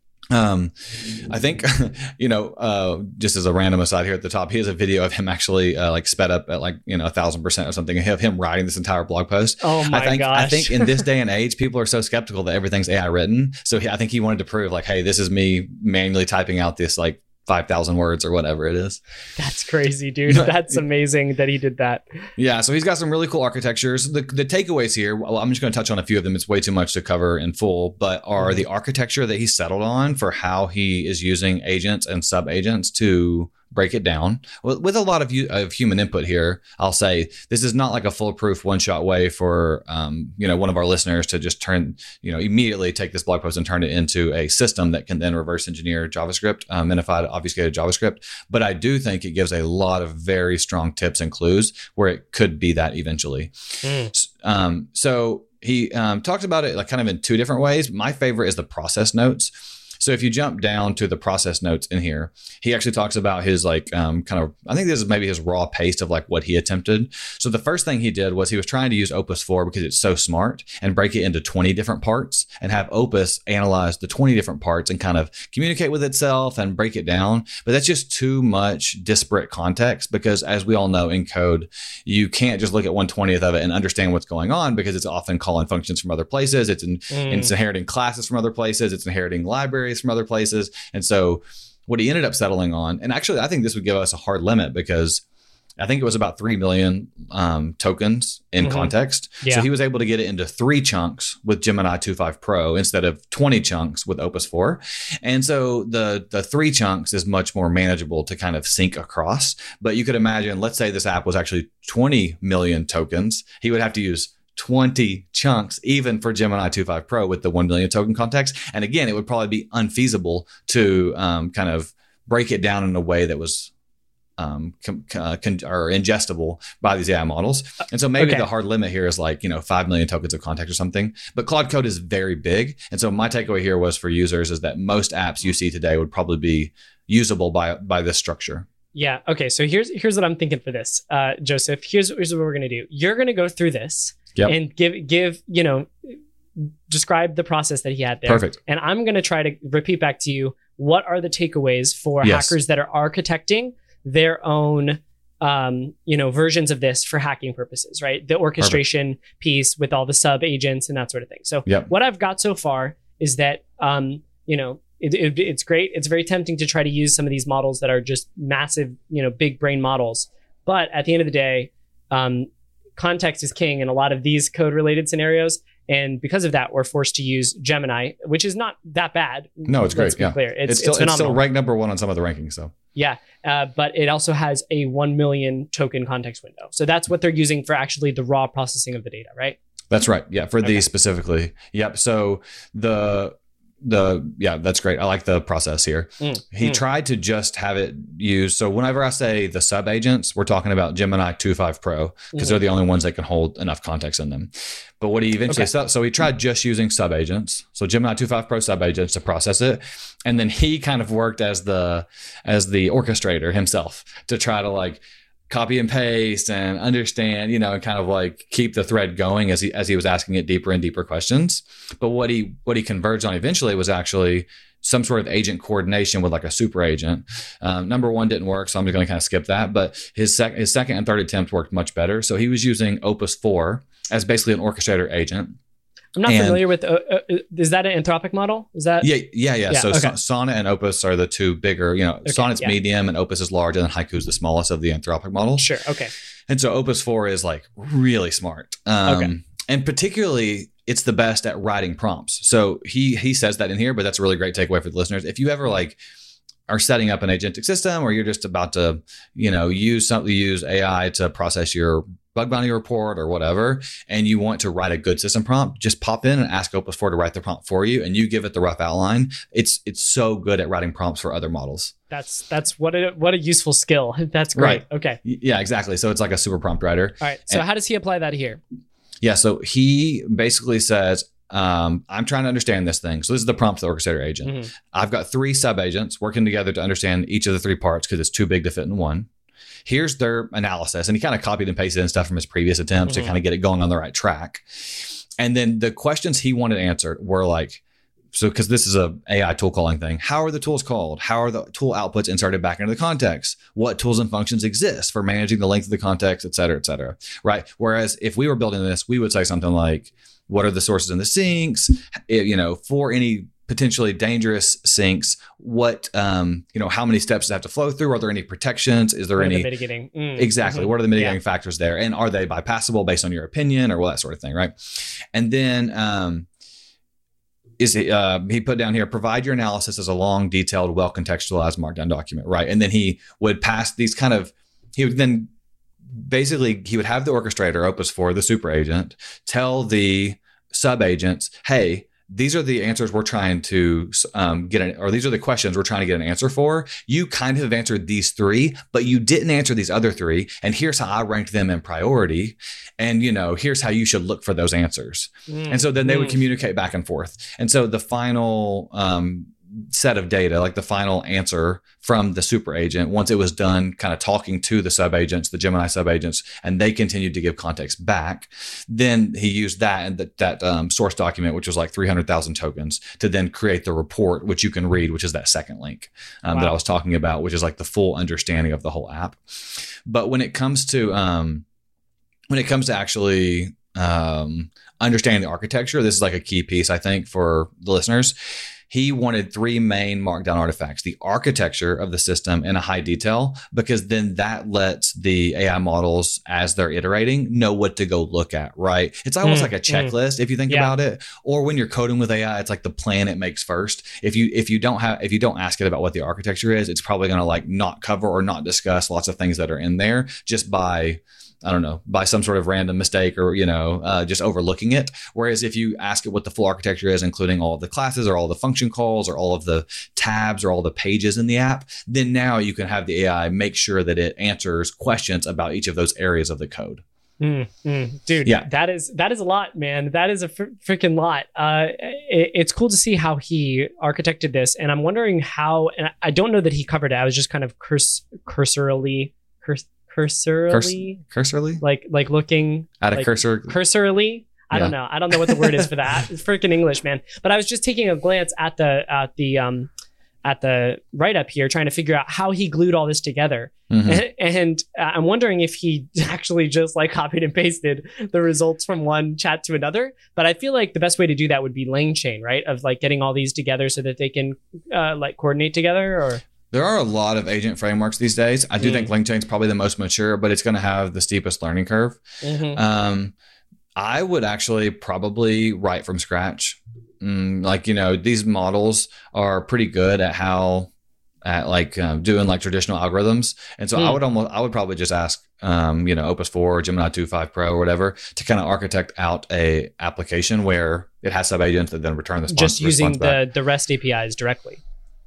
um, I think, you know, uh, just as a random aside here at the top, he has a video of him actually uh, like sped up at like, you know, a thousand percent or something, of him writing this entire blog post. Oh my I think, gosh. I think in this day and age, people are so skeptical that everything's A I written. So he, I think he wanted to prove like, hey, this is me manually typing out this like five thousand words or whatever it is. That's crazy, dude. That's amazing that he did that. Yeah. So he's got some really cool architectures. The, the takeaways here, well, I'm just going to touch on a few of them. It's way too much to cover in full, but are mm-hmm. the architecture that he settled on for how he is using agents and sub agents to break it down with a lot of, of human input here. I'll say this is not like a foolproof one-shot way for um, you know, one of our listeners to just turn, you know, immediately take this blog post and turn it into a system that can then reverse engineer JavaScript, um, minified, obfuscated JavaScript. But I do think it gives a lot of very strong tips and clues where it could be that eventually. Mm. Um, so he um, talks about it like kind of in two different ways. My favorite is the process notes. So if you jump down to the process notes in here, he actually talks about his like um, kind of, I think this is maybe his raw paste of like what he attempted. So the first thing he did was he was trying to use Opus four because it's so smart and break it into twenty different parts and have Opus analyze the twenty different parts and kind of communicate with itself and break it down. But that's just too much disparate context, because as we all know in code, you can't just look at one twentieth of it and understand what's going on, because it's often calling functions from other places. It's, in, mm. it's inheriting classes from other places. It's inheriting libraries from other places. And so what he ended up settling on, and actually I think this would give us a hard limit, because I think it was about three million um, tokens in mm-hmm. context. Yeah. So he was able to get it into three chunks with Gemini two point five Pro instead of twenty chunks with Opus four. And so the, the three chunks is much more manageable to kind of sync across. But you could imagine, let's say this app was actually twenty million tokens. He would have to use twenty chunks, even for Gemini two point five Pro with the one million token context. And again, it would probably be unfeasible to um, kind of break it down in a way that was um, con- con- or ingestible by these A I models. And so maybe okay. the hard limit here is like, you know, five million tokens of context or something. But Claude Code is very big. And so my takeaway here was for users is that most apps you see today would probably be usable by by this structure. Yeah. Okay. So here's here's what I'm thinking for this, uh, Joseph. Here's, here's what we're going to do. You're going to go through this yep. and give, give, you know, describe the process that he had there. Perfect. And I'm going to try to repeat back to you, what are the takeaways for yes. hackers that are architecting their own, um, you know, versions of this for hacking purposes, right? The orchestration Perfect. piece with all the sub agents and that sort of thing. So yep. what I've got so far is that, um, you know, it, it, it's great. It's very tempting to try to use some of these models that are just massive, you know, big brain models. But at the end of the day, um, context is king in a lot of these code related scenarios. And because of that, we're forced to use Gemini, which is not that bad. No, it's great. Yeah. Clear. It's, it's, still, it's, it's still ranked number one on some of the rankings. So yeah, uh, but it also has a one million token context window. So that's what they're using for actually the raw processing of the data, right? That's right. Yeah, for okay. these specifically. Yep. So the the yeah, that's great. I like the process here. Mm, he mm. tried to just have it used. So whenever I say the sub agents, we're talking about Gemini two point five Pro because mm. they're the only ones that can hold enough context in them. But what he eventually okay. said, so he tried just using sub agents. So Gemini two point five Pro sub agents to process it. And then he kind of worked as the as the orchestrator himself to try to like copy and paste and understand, you know, and kind of like keep the thread going as he as he was asking it deeper and deeper questions. But what he what he converged on eventually was actually some sort of agent coordination with like a super agent. Um, number one didn't work, so I'm just going to kind of skip that. But his sec- his second and third attempt worked much better. So he was using Opus four as basically an orchestrator agent. I'm not and, familiar with, uh, uh, is that an Anthropic model? Is that? Yeah, yeah, yeah. yeah so okay. Sonnet and Opus are the two bigger, you know, okay, Sonnet's yeah. medium and Opus is large, and then Haiku is the smallest of the Anthropic models. Sure, okay. And so Opus four is like really smart. Um, okay. And particularly, it's the best at writing prompts. So he he says that in here, but that's a really great takeaway for the listeners. If you ever like are setting up an agentic system or you're just about to, you know, use something, use A I to process your bug bounty report or whatever, and you want to write a good system prompt, just pop in and ask Opus four to write the prompt for you, and you give it the rough outline. It's it's so good at writing prompts for other models. That's that's what a what a useful skill. That's great. Right. Okay. Yeah, exactly. So it's like a super prompt writer. All right. So and, how does he apply that here? Yeah. So he basically says, um, I'm trying to understand this thing. So this is the prompt to the orchestrator agent. Mm-hmm. I've got three sub agents working together to understand each of the three parts because it's too big to fit in one. Here's their analysis. And he kind of copied and pasted in stuff from his previous attempts mm-hmm. to kind of get it going on the right track. And then the questions he wanted answered were like, so because this is a A I tool calling thing, how are the tools called? How are the tool outputs inserted back into the context? What tools and functions exist for managing the length of the context, et cetera, et cetera, right? Whereas if we were building this, we would say something like, what are the sources in the sinks? You know, for any potentially dangerous sinks, what, um, you know, how many steps does it have to flow through? Are there any protections? Is there what any the mitigating? Mm, exactly? Mm-hmm. What are the mitigating yeah. factors there? And are they bypassable based on your opinion or well, that sort of thing, right? And then um, is it, uh, he put down here, provide your analysis as a long, detailed, well-contextualized markdown document, right? And then he would pass these kind of, he would then basically, he would have the orchestrator, Opus four, the super agent, tell the sub agents, hey, these are the answers we're trying to um, get an, or these are the questions we're trying to get an answer for. You kind of have answered these three, but you didn't answer these other three. And here's how I ranked them in priority. And, you know, here's how you should look for those answers. Mm. And so then they would communicate back and forth. And so the final um, set of data, like the final answer from the super agent, once it was done kind of talking to the sub agents, the Gemini sub agents, and they continued to give context back, then he used that and that, that um, source document, which was like three hundred thousand tokens, to then create the report, which you can read, which is that second link um, wow. that I was talking about, which is like the full understanding of the whole app. But when it comes to um, when it comes to actually um, understanding the architecture, this is like a key piece, I think, for the listeners. He wanted three main markdown artifacts, the architecture of the system in a high detail, because then that lets the A I models, as they're iterating, know what to go look at, right? It's almost mm, like a checklist, mm. if you think yeah. about it. Or when you're coding with A I, it's like the plan it makes first. If you if you don't have if you don't ask it about what the architecture is, it's probably going to like not cover or not discuss lots of things that are in there just by I don't know, by some sort of random mistake or, you know, uh, just overlooking it. Whereas if you ask it what the full architecture is, including all of the classes or all the function calls or all of the tabs or all the pages in the app, then now you can have the A I make sure that it answers questions about each of those areas of the code. Mm, mm, dude, yeah. that is that is a lot, man. That is a fr- freaking lot. Uh, it, it's cool to see how he architected this, and I'm wondering how. And I don't know that he covered it. I was just kind of curs- cursorily, curs- cursorily, Curs- cursorily, like like looking at a like, cursor, cursorily. I yeah. don't know. I don't know what the word is for that. It's freaking English, man. But I was just taking a glance at the at the um at the write up here, trying to figure out how he glued all this together. Mm-hmm. And, and uh, I'm wondering if he actually just like copied and pasted the results from one chat to another. But I feel like the best way to do that would be LangChain, right? Of like getting all these together so that they can uh, like coordinate together. Or there are a lot of agent frameworks these days. I do mm. think LangChain is probably the most mature, but it's going to have the steepest learning curve. Mm-hmm. Um, I would actually probably write from scratch. Mm, like, you know, these models are pretty good at how, at like um, doing like traditional algorithms. And so mm. I would almost, I would probably just ask, um, you know, Opus four, Gemini two point five Pro or whatever to kind of architect out a application where it has subagents that then return the response. Just using the, the REST A P Is directly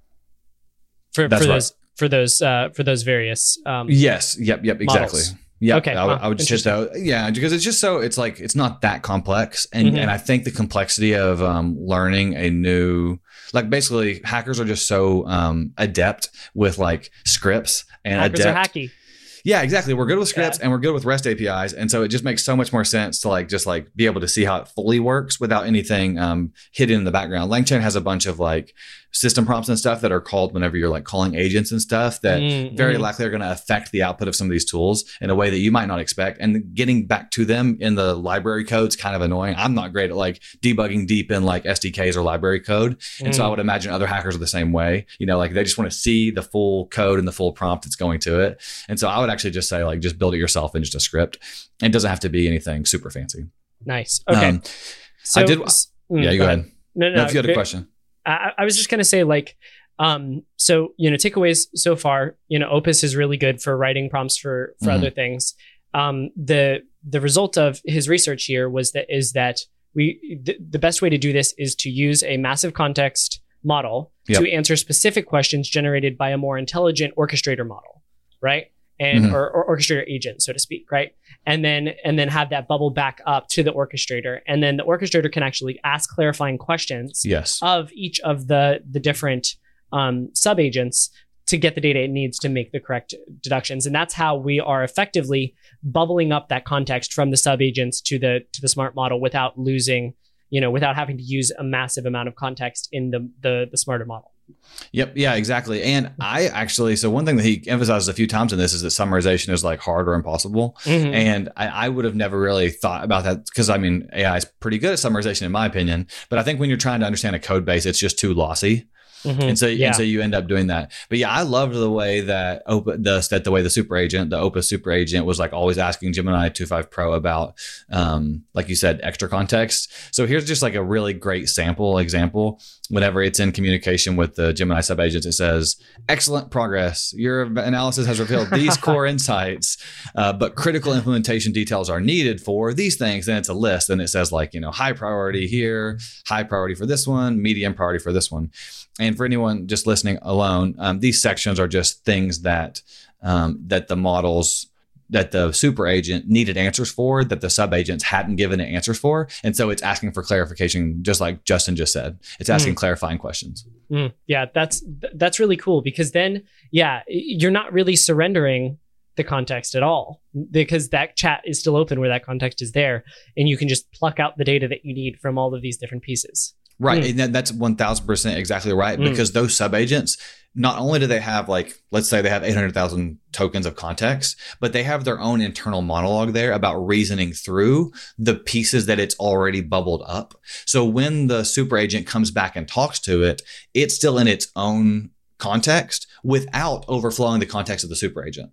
for, for That's those, right. for those, uh, for those various, um, yes. Yep. Yep. Exactly. Models. Yeah, okay. I would, huh. I would just though, yeah, because it's just so it's like it's not that complex, and mm-hmm. and I think the complexity of um, learning a new, like basically hackers are just so um, adept with like scripts and hackers adept. are hacky. Yeah, exactly. We're good with scripts yeah. and we're good with REST A P Is, and so it just makes so much more sense to like just like be able to see how it fully works without anything um, hidden in the background. LangChain has a bunch of like system prompts and stuff that are called whenever you're like calling agents and stuff that mm-hmm. very likely are going to affect the output of some of these tools in a way that you might not expect. And getting back to them in the library code is kind of annoying. I'm not great at like debugging deep in like S D Ks or library code. And mm. so I would imagine other hackers are the same way. You know, like they just want to see the full code and the full prompt that's going to it. And so I would actually just say like, just build it yourself in just a script. It doesn't have to be anything super fancy. Nice. Okay. Um, so I did. Mm, yeah, you go ahead. ahead. No, no, no. If you had a question. I, I was just going to say like, um, so, you know, takeaways so far, you know, Opus is really good for writing prompts for, for mm-hmm. other things. Um, the, the result of his research here was that, is that we, th- the best way to do this is to use a massive context model yep. to answer specific questions generated by a more intelligent orchestrator model, right? And mm-hmm. or, or orchestrator agent, so to speak, right? And then and then have that bubble back up to the orchestrator, and then the orchestrator can actually ask clarifying questions yes. of each of the the different um, sub agents to get the data it needs to make the correct deductions. And that's how we are effectively bubbling up that context from the sub agents to the to the smart model without losing, you know, without having to use a massive amount of context in the the, the smarter model. Yep. Yeah, exactly. And I actually, so one thing that he emphasizes a few times in this is that summarization is like hard or impossible. Mm-hmm. And I, I would have never really thought about that because I mean, A I is pretty good at summarization in my opinion, but I think when you're trying to understand a code base, it's just too lossy. Mm-hmm. And so, yeah. and so you end up doing that. But yeah, I loved the way that Opus, the, that the way the super agent, the Opus super agent was like always asking Gemini two point five Pro about, um, like you said, extra context. So here's just like a really great sample example. Whenever it's in communication with the Gemini sub agents, it says, excellent progress. Your analysis has revealed these core insights, uh, but critical implementation details are needed for these things. Then it's a list and it says like, you know, high priority here, high priority for this one, medium priority for this one. And for anyone just listening alone, um, these sections are just things that um, that the models, that the super agent needed answers for, that the sub agents hadn't given it answers for. And so it's asking for clarification, just like Justin just said. It's asking mm. clarifying questions. Mm. Yeah, that's that's really cool because then, yeah, you're not really surrendering the context at all because that chat is still open where that context is there. And you can just pluck out the data that you need from all of these different pieces. Right. Mm. And that, that's one thousand percent exactly right. Mm. Because those sub-agents, not only do they have like, let's say they have eight hundred thousand tokens of context, but they have their own internal monologue there about reasoning through the pieces that it's already bubbled up. So when the super agent comes back and talks to it, it's still in its own context without overflowing the context of the super agent.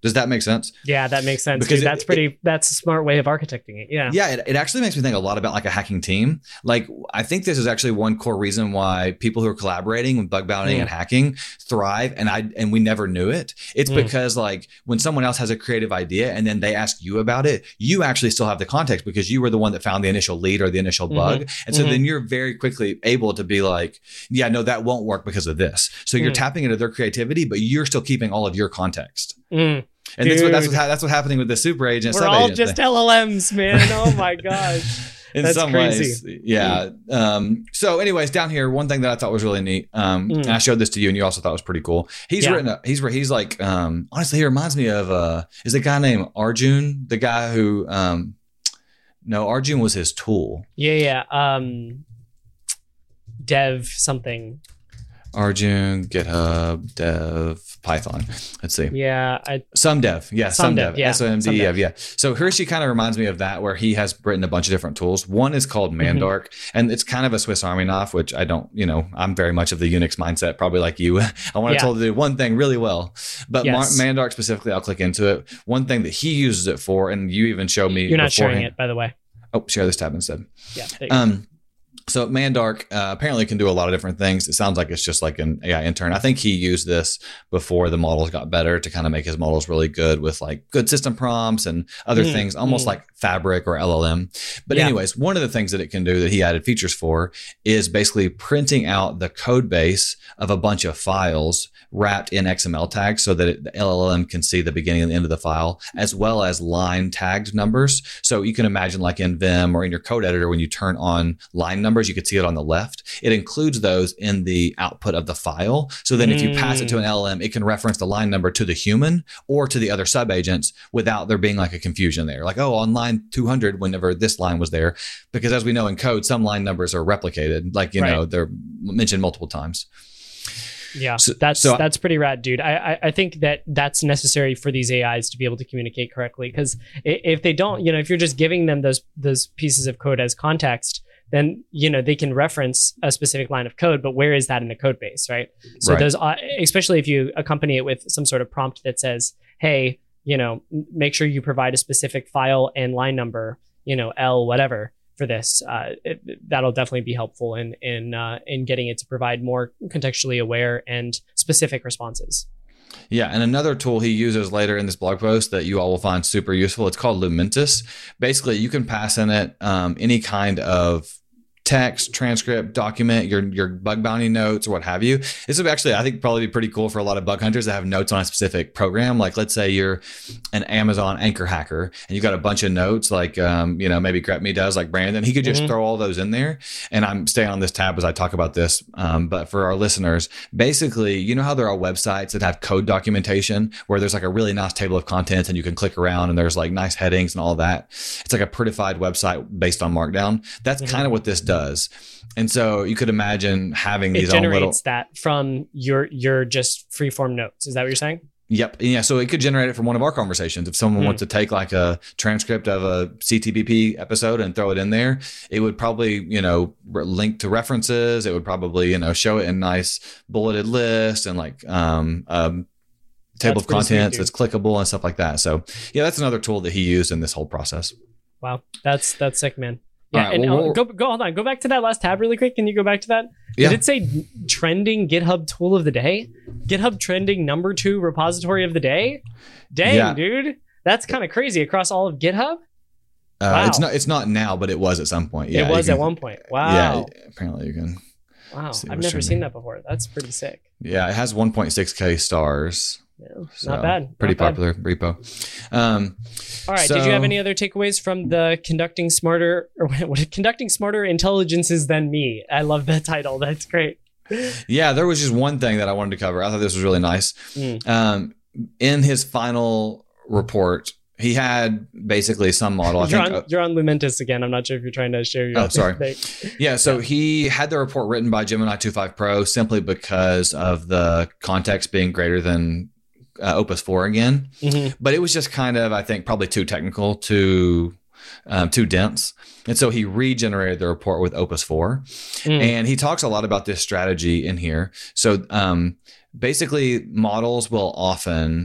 Does that make sense? Yeah, that makes sense. Because Dude, it- that's pretty. It, that's a smart way of architecting it. Yeah. Yeah, it, it actually makes me think a lot about like a hacking team. Like, I think this is actually one core reason why people who are collaborating with bug bounty Mm. and hacking thrive, and I and we never knew it. It's Mm. because like when someone else has a creative idea and then they ask you about it, you actually still have the context because you were the one that found the initial lead or the initial bug, and so Mhm. then you're very quickly able to be like, yeah, no, that won't work because of this. So you're Mm. tapping into their creativity, but you're still keeping all of your context. Mm. And that's what that's Dude. what, that's what's happening with the super agent. We're sub all agent just thing. L L Ms, man. Oh my gosh. In That's some crazy. ways, yeah. Um, so, anyways, down here, one thing that I thought was really neat, um, Mm. and I showed this to you, and you also thought was pretty cool. He's Yeah. written, a, he's he's like, um, honestly, he reminds me of uh, is a guy named Arjun, the guy who, um, no, Arjun was his tool. Yeah, yeah. Um, dev something. Arjun, GitHub, Dev, Python. Let's see. Yeah, I Some dev, yeah, some, Some dev, dev, yeah, S O M D some E V, dev. yeah. So Hershey kind of reminds me of that, where he has written a bunch of different tools. One is called Mm-hmm. Mandark, and it's kind of a Swiss Army knife, which I don't, you know, I'm very much of the Unix mindset, probably like you. I want Yeah. to tell to do one thing really well, but Yes. Mar- Mandark specifically, I'll click into it. One thing that he uses it for, and you even showed me. you're not sharing beforehand- it, by the way. Oh, share this tab instead. Yeah. there you go. Um, so Mandark uh, apparently can do a lot of different things. It sounds like it's just like an A I intern. I think he used this before the models got better to kind of make his models really good with like good system prompts and other Mm, things, almost mm. like Fabric or L L M. But Yeah. anyways, one of the things that it can do that he added features for is basically printing out the code base of a bunch of files wrapped in X M L tags so that it, the L L M can see the beginning and the end of the file, as well as line tagged numbers. So you can imagine like in Vim or in your code editor, when you turn on line numbers, you could see it on the left. It includes those in the output of the file. So then if you pass it to an L L M, it can reference the line number to the human or to the other subagents without there being like a confusion there. Like, oh, on line two hundred, whenever this line was there, because as we know in code, some line numbers are replicated, like, you Right. know, they're mentioned multiple times. Yeah, So- that's so- that's pretty rad, dude. I, I I think that that's necessary for these A Is to be able to communicate correctly. Because if they don't, you know, if you're just giving them those those pieces of code as context, then you know they can reference a specific line of code, but where is that in the code base, right? So Right. those, uh, especially if you accompany it with some sort of prompt that says, "Hey, you know, m- make sure you provide a specific file and line number, you know, L whatever." For this, uh, it, that'll definitely be helpful in in uh, in getting it to provide more contextually aware and specific responses. Yeah, and another tool he uses later in this blog post that you all will find super useful, it's called Lumentus. Basically, you can pass in it um, any kind of text, transcript, document, your your bug bounty notes or what have you. This would actually, I think, probably be pretty cool for a lot of bug hunters that have notes on a specific program. Like, let's say you're an Amazon anchor hacker and you got a bunch of notes, like um, you know, maybe GrepMe does, like Brandon. He could just Mhm. throw all those in there. And I'm staying on this tab as I talk about this. Um, but for our listeners, basically, you know how there are websites that have code documentation where there's like a really nice table of contents and you can click around and there's like nice headings and all that. It's like a prettified website based on Markdown. That's Mhm. kind of what this does. And so you could imagine having It these own generates little. that from your your just freeform notes. Is that what you're saying? Yep. Yeah. So it could generate it from one of our conversations. If someone Hmm. wants to take like a transcript of a C T B P episode and throw it in there, it would probably, you know, re- link to references. It would probably, you know, show it in nice bulleted list and like um, um table That's of pretty sweet, contents dude. that's clickable and stuff like that. So yeah, that's another tool that he used in this whole process. Wow, that's that's sick, man. All Yeah, right, and well, uh, we'll- go go hold on, go back to that last tab really quick. Can you go back to that? Yeah. Did it say trending GitHub tool of the day? GitHub trending number two repository of the day? Dang, Yeah. dude, that's kind of crazy across all of GitHub. Uh, Wow. It's not. It's not now, but it was at some point. Yeah, it was you at can- one point. Wow, Yeah. Apparently, you can. wow, see I've what's never trending. seen that before. That's pretty sick. Yeah, it has one point six K stars. Yeah, So not bad. Pretty not bad. popular repo. Um, All right. did you have So- any other takeaways from the conducting smarter or what, conducting smarter intelligences than me? I love that title. That's great. yeah, there was just one thing that I wanted to cover. I thought this was really nice. Mm. Um, in his final report, he had basically some model. I You're think. on, uh, you're on Lumentus again. I'm not sure if you're trying to share your. Oh, sorry. thing. yeah, so he had the report written by Gemini two point five Pro simply because of the context being greater than uh, Opus four again. Mhm. But it was just kind of, I think, probably too technical, too um, too dense. And so he regenerated the report with Opus four. Mm. And he talks a lot about this strategy in here. So um, basically, models will often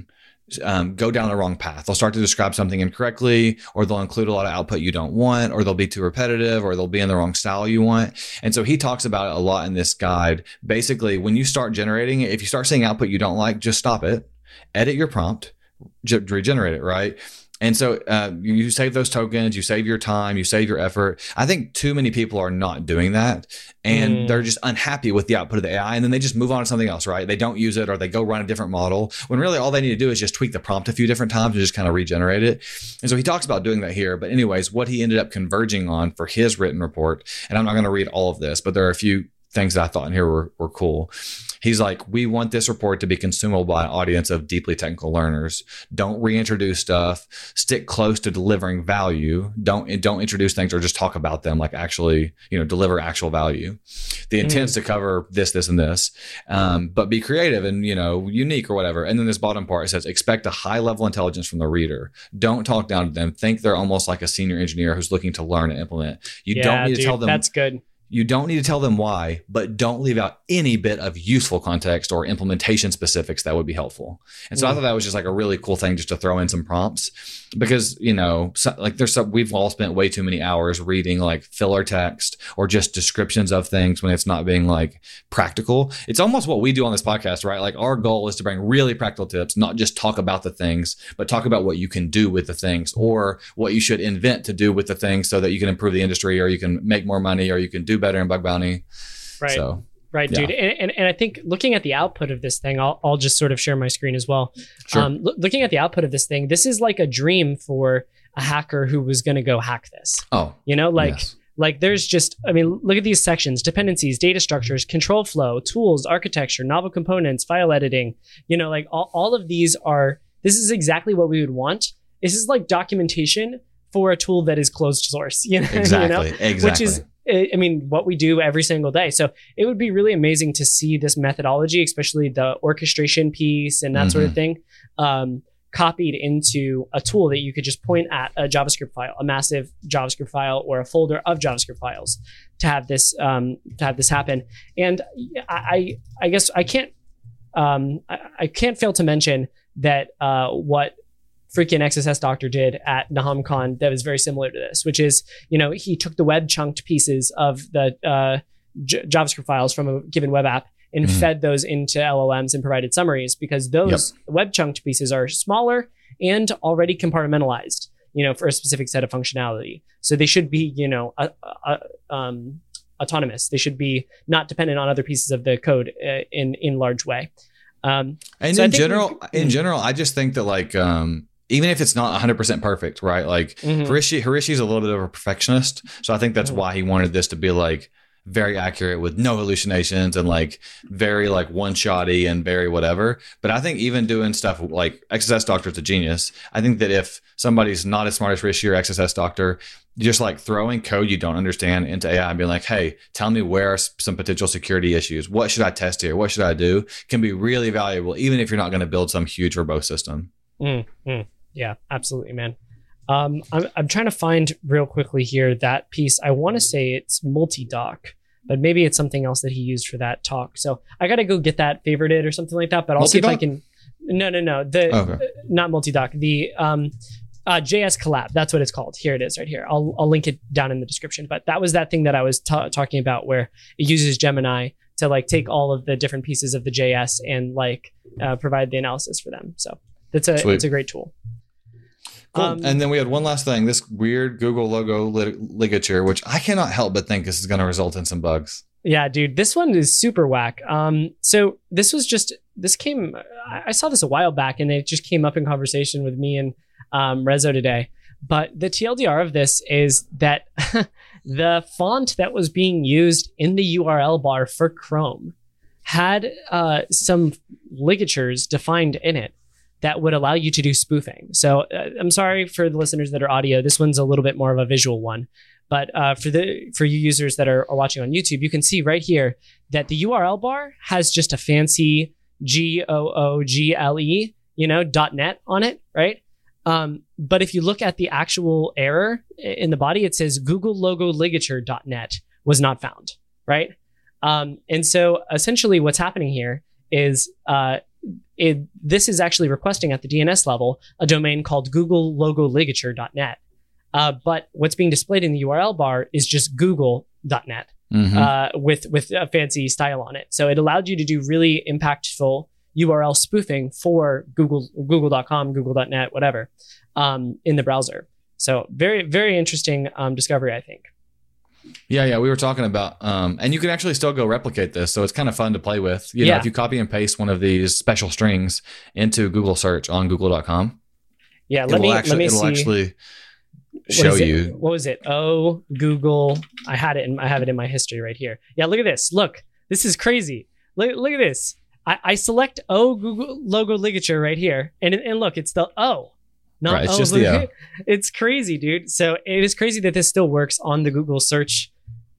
um, go down the wrong path. They'll start to describe something incorrectly, or they'll include a lot of output you don't want, or they'll be too repetitive, or they'll be in the wrong style you want. And so he talks about it a lot in this guide. Basically, when you start generating it, if you start seeing output you don't like, just stop it, edit your prompt, ge- regenerate it, right? And so uh, you save those tokens, you save your time, you save your effort. I think too many people are not doing that, and mm. they're just unhappy with the output of the A I, and then they just move on to something else, right? They don't use it, or they go run a different model, when really all they need to do is just tweak the prompt a few different times and just kind of regenerate it. And so he talks about doing that here. But anyways, what he ended up converging on for his written report, and I'm not going to read all of this, but there are a few things that I thought in here were, were cool. He's like, we want this report to be consumable by an audience of deeply technical learners. Don't reintroduce stuff. Stick close to delivering value. Don't don't introduce things or just talk about them, like actually, you know, deliver actual value. The intent's mm. to cover this, this, and this, um, but be creative and, you know, unique or whatever. And then this bottom part, it says, expect a high level intelligence from the reader. Don't talk down to them. Think they're almost like a senior engineer who's looking to learn and implement. You yeah, don't need dude, to tell them. That's good. You don't need to tell them why, but don't leave out any bit of useful context or implementation specifics that would be helpful. And so mm. I thought that was just like a really cool thing just to throw in some prompts, because, you know, so, like there's some, we've all spent way too many hours reading like filler text or just descriptions of things when it's not being like practical. It's almost what we do on this podcast, right? Like our goal is to bring really practical tips, not just talk about the things, but talk about what you can do with the things, or what you should invent to do with the things so that you can improve the industry, or you can make more money, or you can do better in bug bounty. Right. So, right, yeah. dude. And, and and I think looking at the output of this thing, I'll I'll just sort of share my screen as well. Sure. Um, lo- looking at the output of this thing, this is like a dream for a hacker who was going to go hack this. Oh, you know, like yes. like there's just, I mean, look at these sections: dependencies, data structures, control flow, tools, architecture, novel components, file editing. You know, like all, all of these are. This is exactly what we would want. This is like documentation for a tool that is closed source. You know, exactly, you know? exactly. Which is, I mean, what we do every single day. So it would be really amazing to see this methodology, especially the orchestration piece and that mm-hmm. sort of thing, um, copied into a tool that you could just point at a JavaScript file, a massive JavaScript file, or a folder of JavaScript files to have this um, to have this happen. And I, I guess I can't um, I, I can't fail to mention that uh, what freaking X S S Doctor did at NahamCon that was very similar to this, which is, you know, he took the web chunked pieces of the uh, J- JavaScript files from a given web app and mm-hmm. fed those into L L Ms and provided summaries, because those yep. web chunked pieces are smaller and already compartmentalized, you know, for a specific set of functionality. So they should be, you know, uh, uh, um, autonomous. They should be not dependent on other pieces of the code uh, in in large way. Um, and so in general, we, in general, I just think that like, um, even if it's not one hundred percent perfect, right? Like mm-hmm. Harishi, Harishi's a little bit of a perfectionist. So I think that's mm-hmm. why he wanted this to be like very accurate with no hallucinations and like very like one-shotty and very whatever. But I think even doing stuff like X S S Doctor's a genius. I think that if somebody's not as smart as Harishi or X S S Doctor, just like throwing code you don't understand into A I and being like, hey, tell me where are some potential security issues. What should I test here? What should I do? Can be really valuable, even if you're not going to build some huge verbose system. Mm-hmm. Yeah, absolutely, man. Um, I'm, I'm trying to find real quickly here that piece. I want to say it's multi-doc, but maybe it's something else that he used for that talk. So I got to go get that favorited or something like that. But I'll multi-doc? see if I can. No, no, no. The okay. uh, not multi-doc. The um, uh, J S Collab. That's what it's called. Here it is, right here. I'll I'll link it down in the description. But that was that thing that I was ta- talking about, where it uses Gemini to like take all of the different pieces of the J S and like uh, provide the analysis for them. So that's a Sweet. It's a great tool. Cool. Um, and then we had one last thing, this weird Google logo lit- ligature, which I cannot help but think this is going to result in some bugs. Yeah, dude, this one is super whack. Um, so this was just, this came, I saw this a while back and it just came up in conversation with me and um, Rezo today. But the T L D R of this is that the font that was being used in the U R L bar for Chrome had uh, some ligatures defined in it that would allow you to do spoofing. So uh, I'm sorry for the listeners that are audio. This one's a little bit more of a visual one. But uh, for the for you users that are, are watching on YouTube, you can see right here that the U R L bar has just a fancy G O O G L E, you know, .net on it, right? Um, but if you look at the actual error in the body, it says Google logo ligature .net was not found, right? Um, and so essentially what's happening here is uh, it, this is actually requesting at the D N S level a domain called google logo ligature dot net. Uh, but what's being displayed in the U R L bar is just google dot net mm-hmm. uh, with, with a fancy style on it. So it allowed you to do really impactful U R L spoofing for Google, google dot com, google dot net, whatever, um, in the browser. So very, very interesting um, discovery, I think. Yeah, yeah, we were talking about, um, and you can actually still go replicate this, so it's kind of fun to play with. You know, yeah. if you copy and paste one of these special strings into Google search on google dot com, yeah, let me actually, let me it'll see. actually show you. What was it? Oh, Google. I had it. In, I have it in my history right here. Yeah, look at this. Look, this is crazy. Look, look at this. I, I select O Google logo ligature right here, and and look, it's the O. Not right, it's O. just the O. It's crazy, dude. So it is crazy that this still works on the Google search,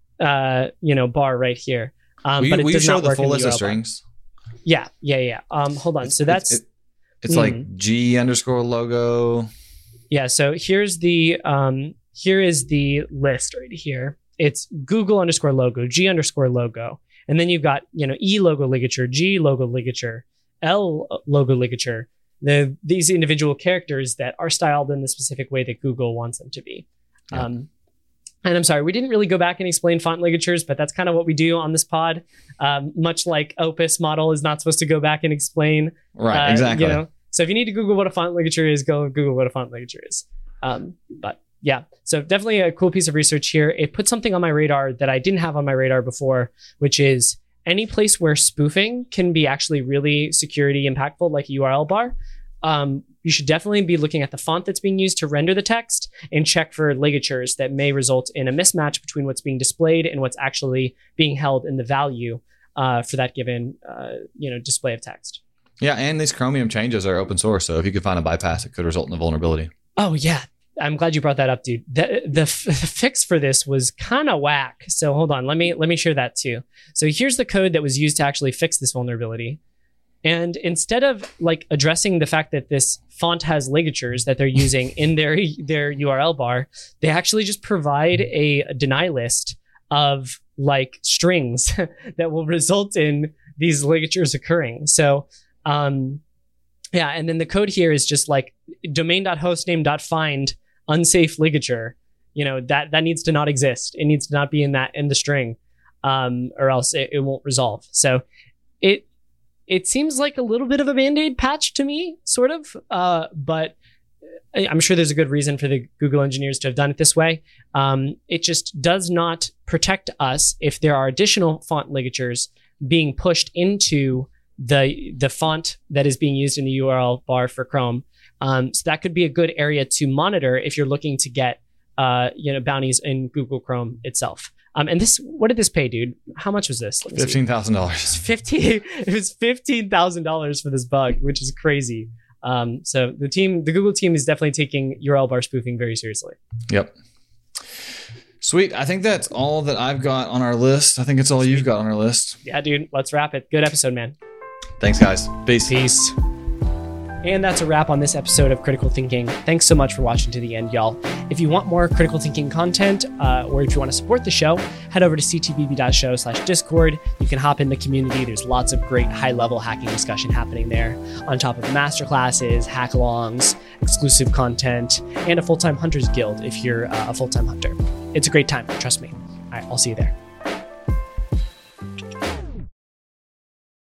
uh, you know, bar right here. Um, will you, but it will does you show not the work full in the list U R L of strings? bar. Yeah, yeah, yeah. Um, hold on. It's, so that's it, it's mm. like G underscore logo. Yeah. So here's the um, here is the list right here. It's Google underscore logo, G underscore logo, and then you've got you know E logo ligature, G logo ligature, L logo ligature. The, these individual characters that are styled in the specific way that Google wants them to be. Yeah. Um, and I'm sorry, we didn't really go back and explain font ligatures, but that's kind of what we do on this pod. Um, much like Opus model is not supposed to go back and explain. Right, uh, exactly. You know? So if you need to Google what a font ligature is, go Google what a font ligature is. Um, but yeah, so definitely a cool piece of research here. It put something on my radar that I didn't have on my radar before, which is any place where spoofing can be actually really security impactful, like a U R L bar. Um, you should definitely be looking at the font that's being used to render the text and check for ligatures that may result in a mismatch between what's being displayed and what's actually being held in the value uh, for that given uh, you know display of text. Yeah, and these Chromium changes are open source, so if you could find a bypass, it could result in a vulnerability. Oh yeah, I'm glad you brought that up, dude. The the, f- the fix for this was kind of whack. So hold on, let me let me share that too. So here's the code that was used to actually fix this vulnerability. And instead of like addressing the fact that this font has ligatures that they're using in their their U R L bar, they actually just provide a deny list of like strings that will result in these ligatures occurring. So um, yeah, and then the code here is just like domain.hostname.find unsafe ligature. You know, that that needs to not exist. It needs to not be in that in the string, um, or else it, it won't resolve. So it It seems like a little bit of a Band-Aid patch to me, sort of, uh, but I'm sure there's a good reason for the Google engineers to have done it this way. Um, it just does not protect us if there are additional font ligatures being pushed into the the font that is being used in the U R L bar for Chrome. Um, so that could be a good area to monitor if you're looking to get uh, you know bounties in Google Chrome itself. Um, and this, what did this pay, dude? How much was this? Fifteen thousand dollars. Fifteen. It was fifteen thousand dollars for this bug, which is crazy. Um, so the team, the Google team, is definitely taking U R L bar spoofing very seriously. Yep. Sweet. I think that's all that I've got on our list. I think it's all you've got on our list. Yeah, dude. Let's wrap it. Good episode, man. Thanks, guys. Peace. Peace. And that's a wrap on this episode of Critical Thinking. Thanks so much for watching to the end, y'all. If you want more Critical Thinking content, uh, or if you want to support the show, head over to c t b b dot show slash discord. You can hop in the community. There's lots of great high-level hacking discussion happening there, on top of masterclasses, hack-alongs, exclusive content, and a full-time Hunters Guild if you're uh, a full-time hunter. It's a great time, trust me. All right, I'll see you there.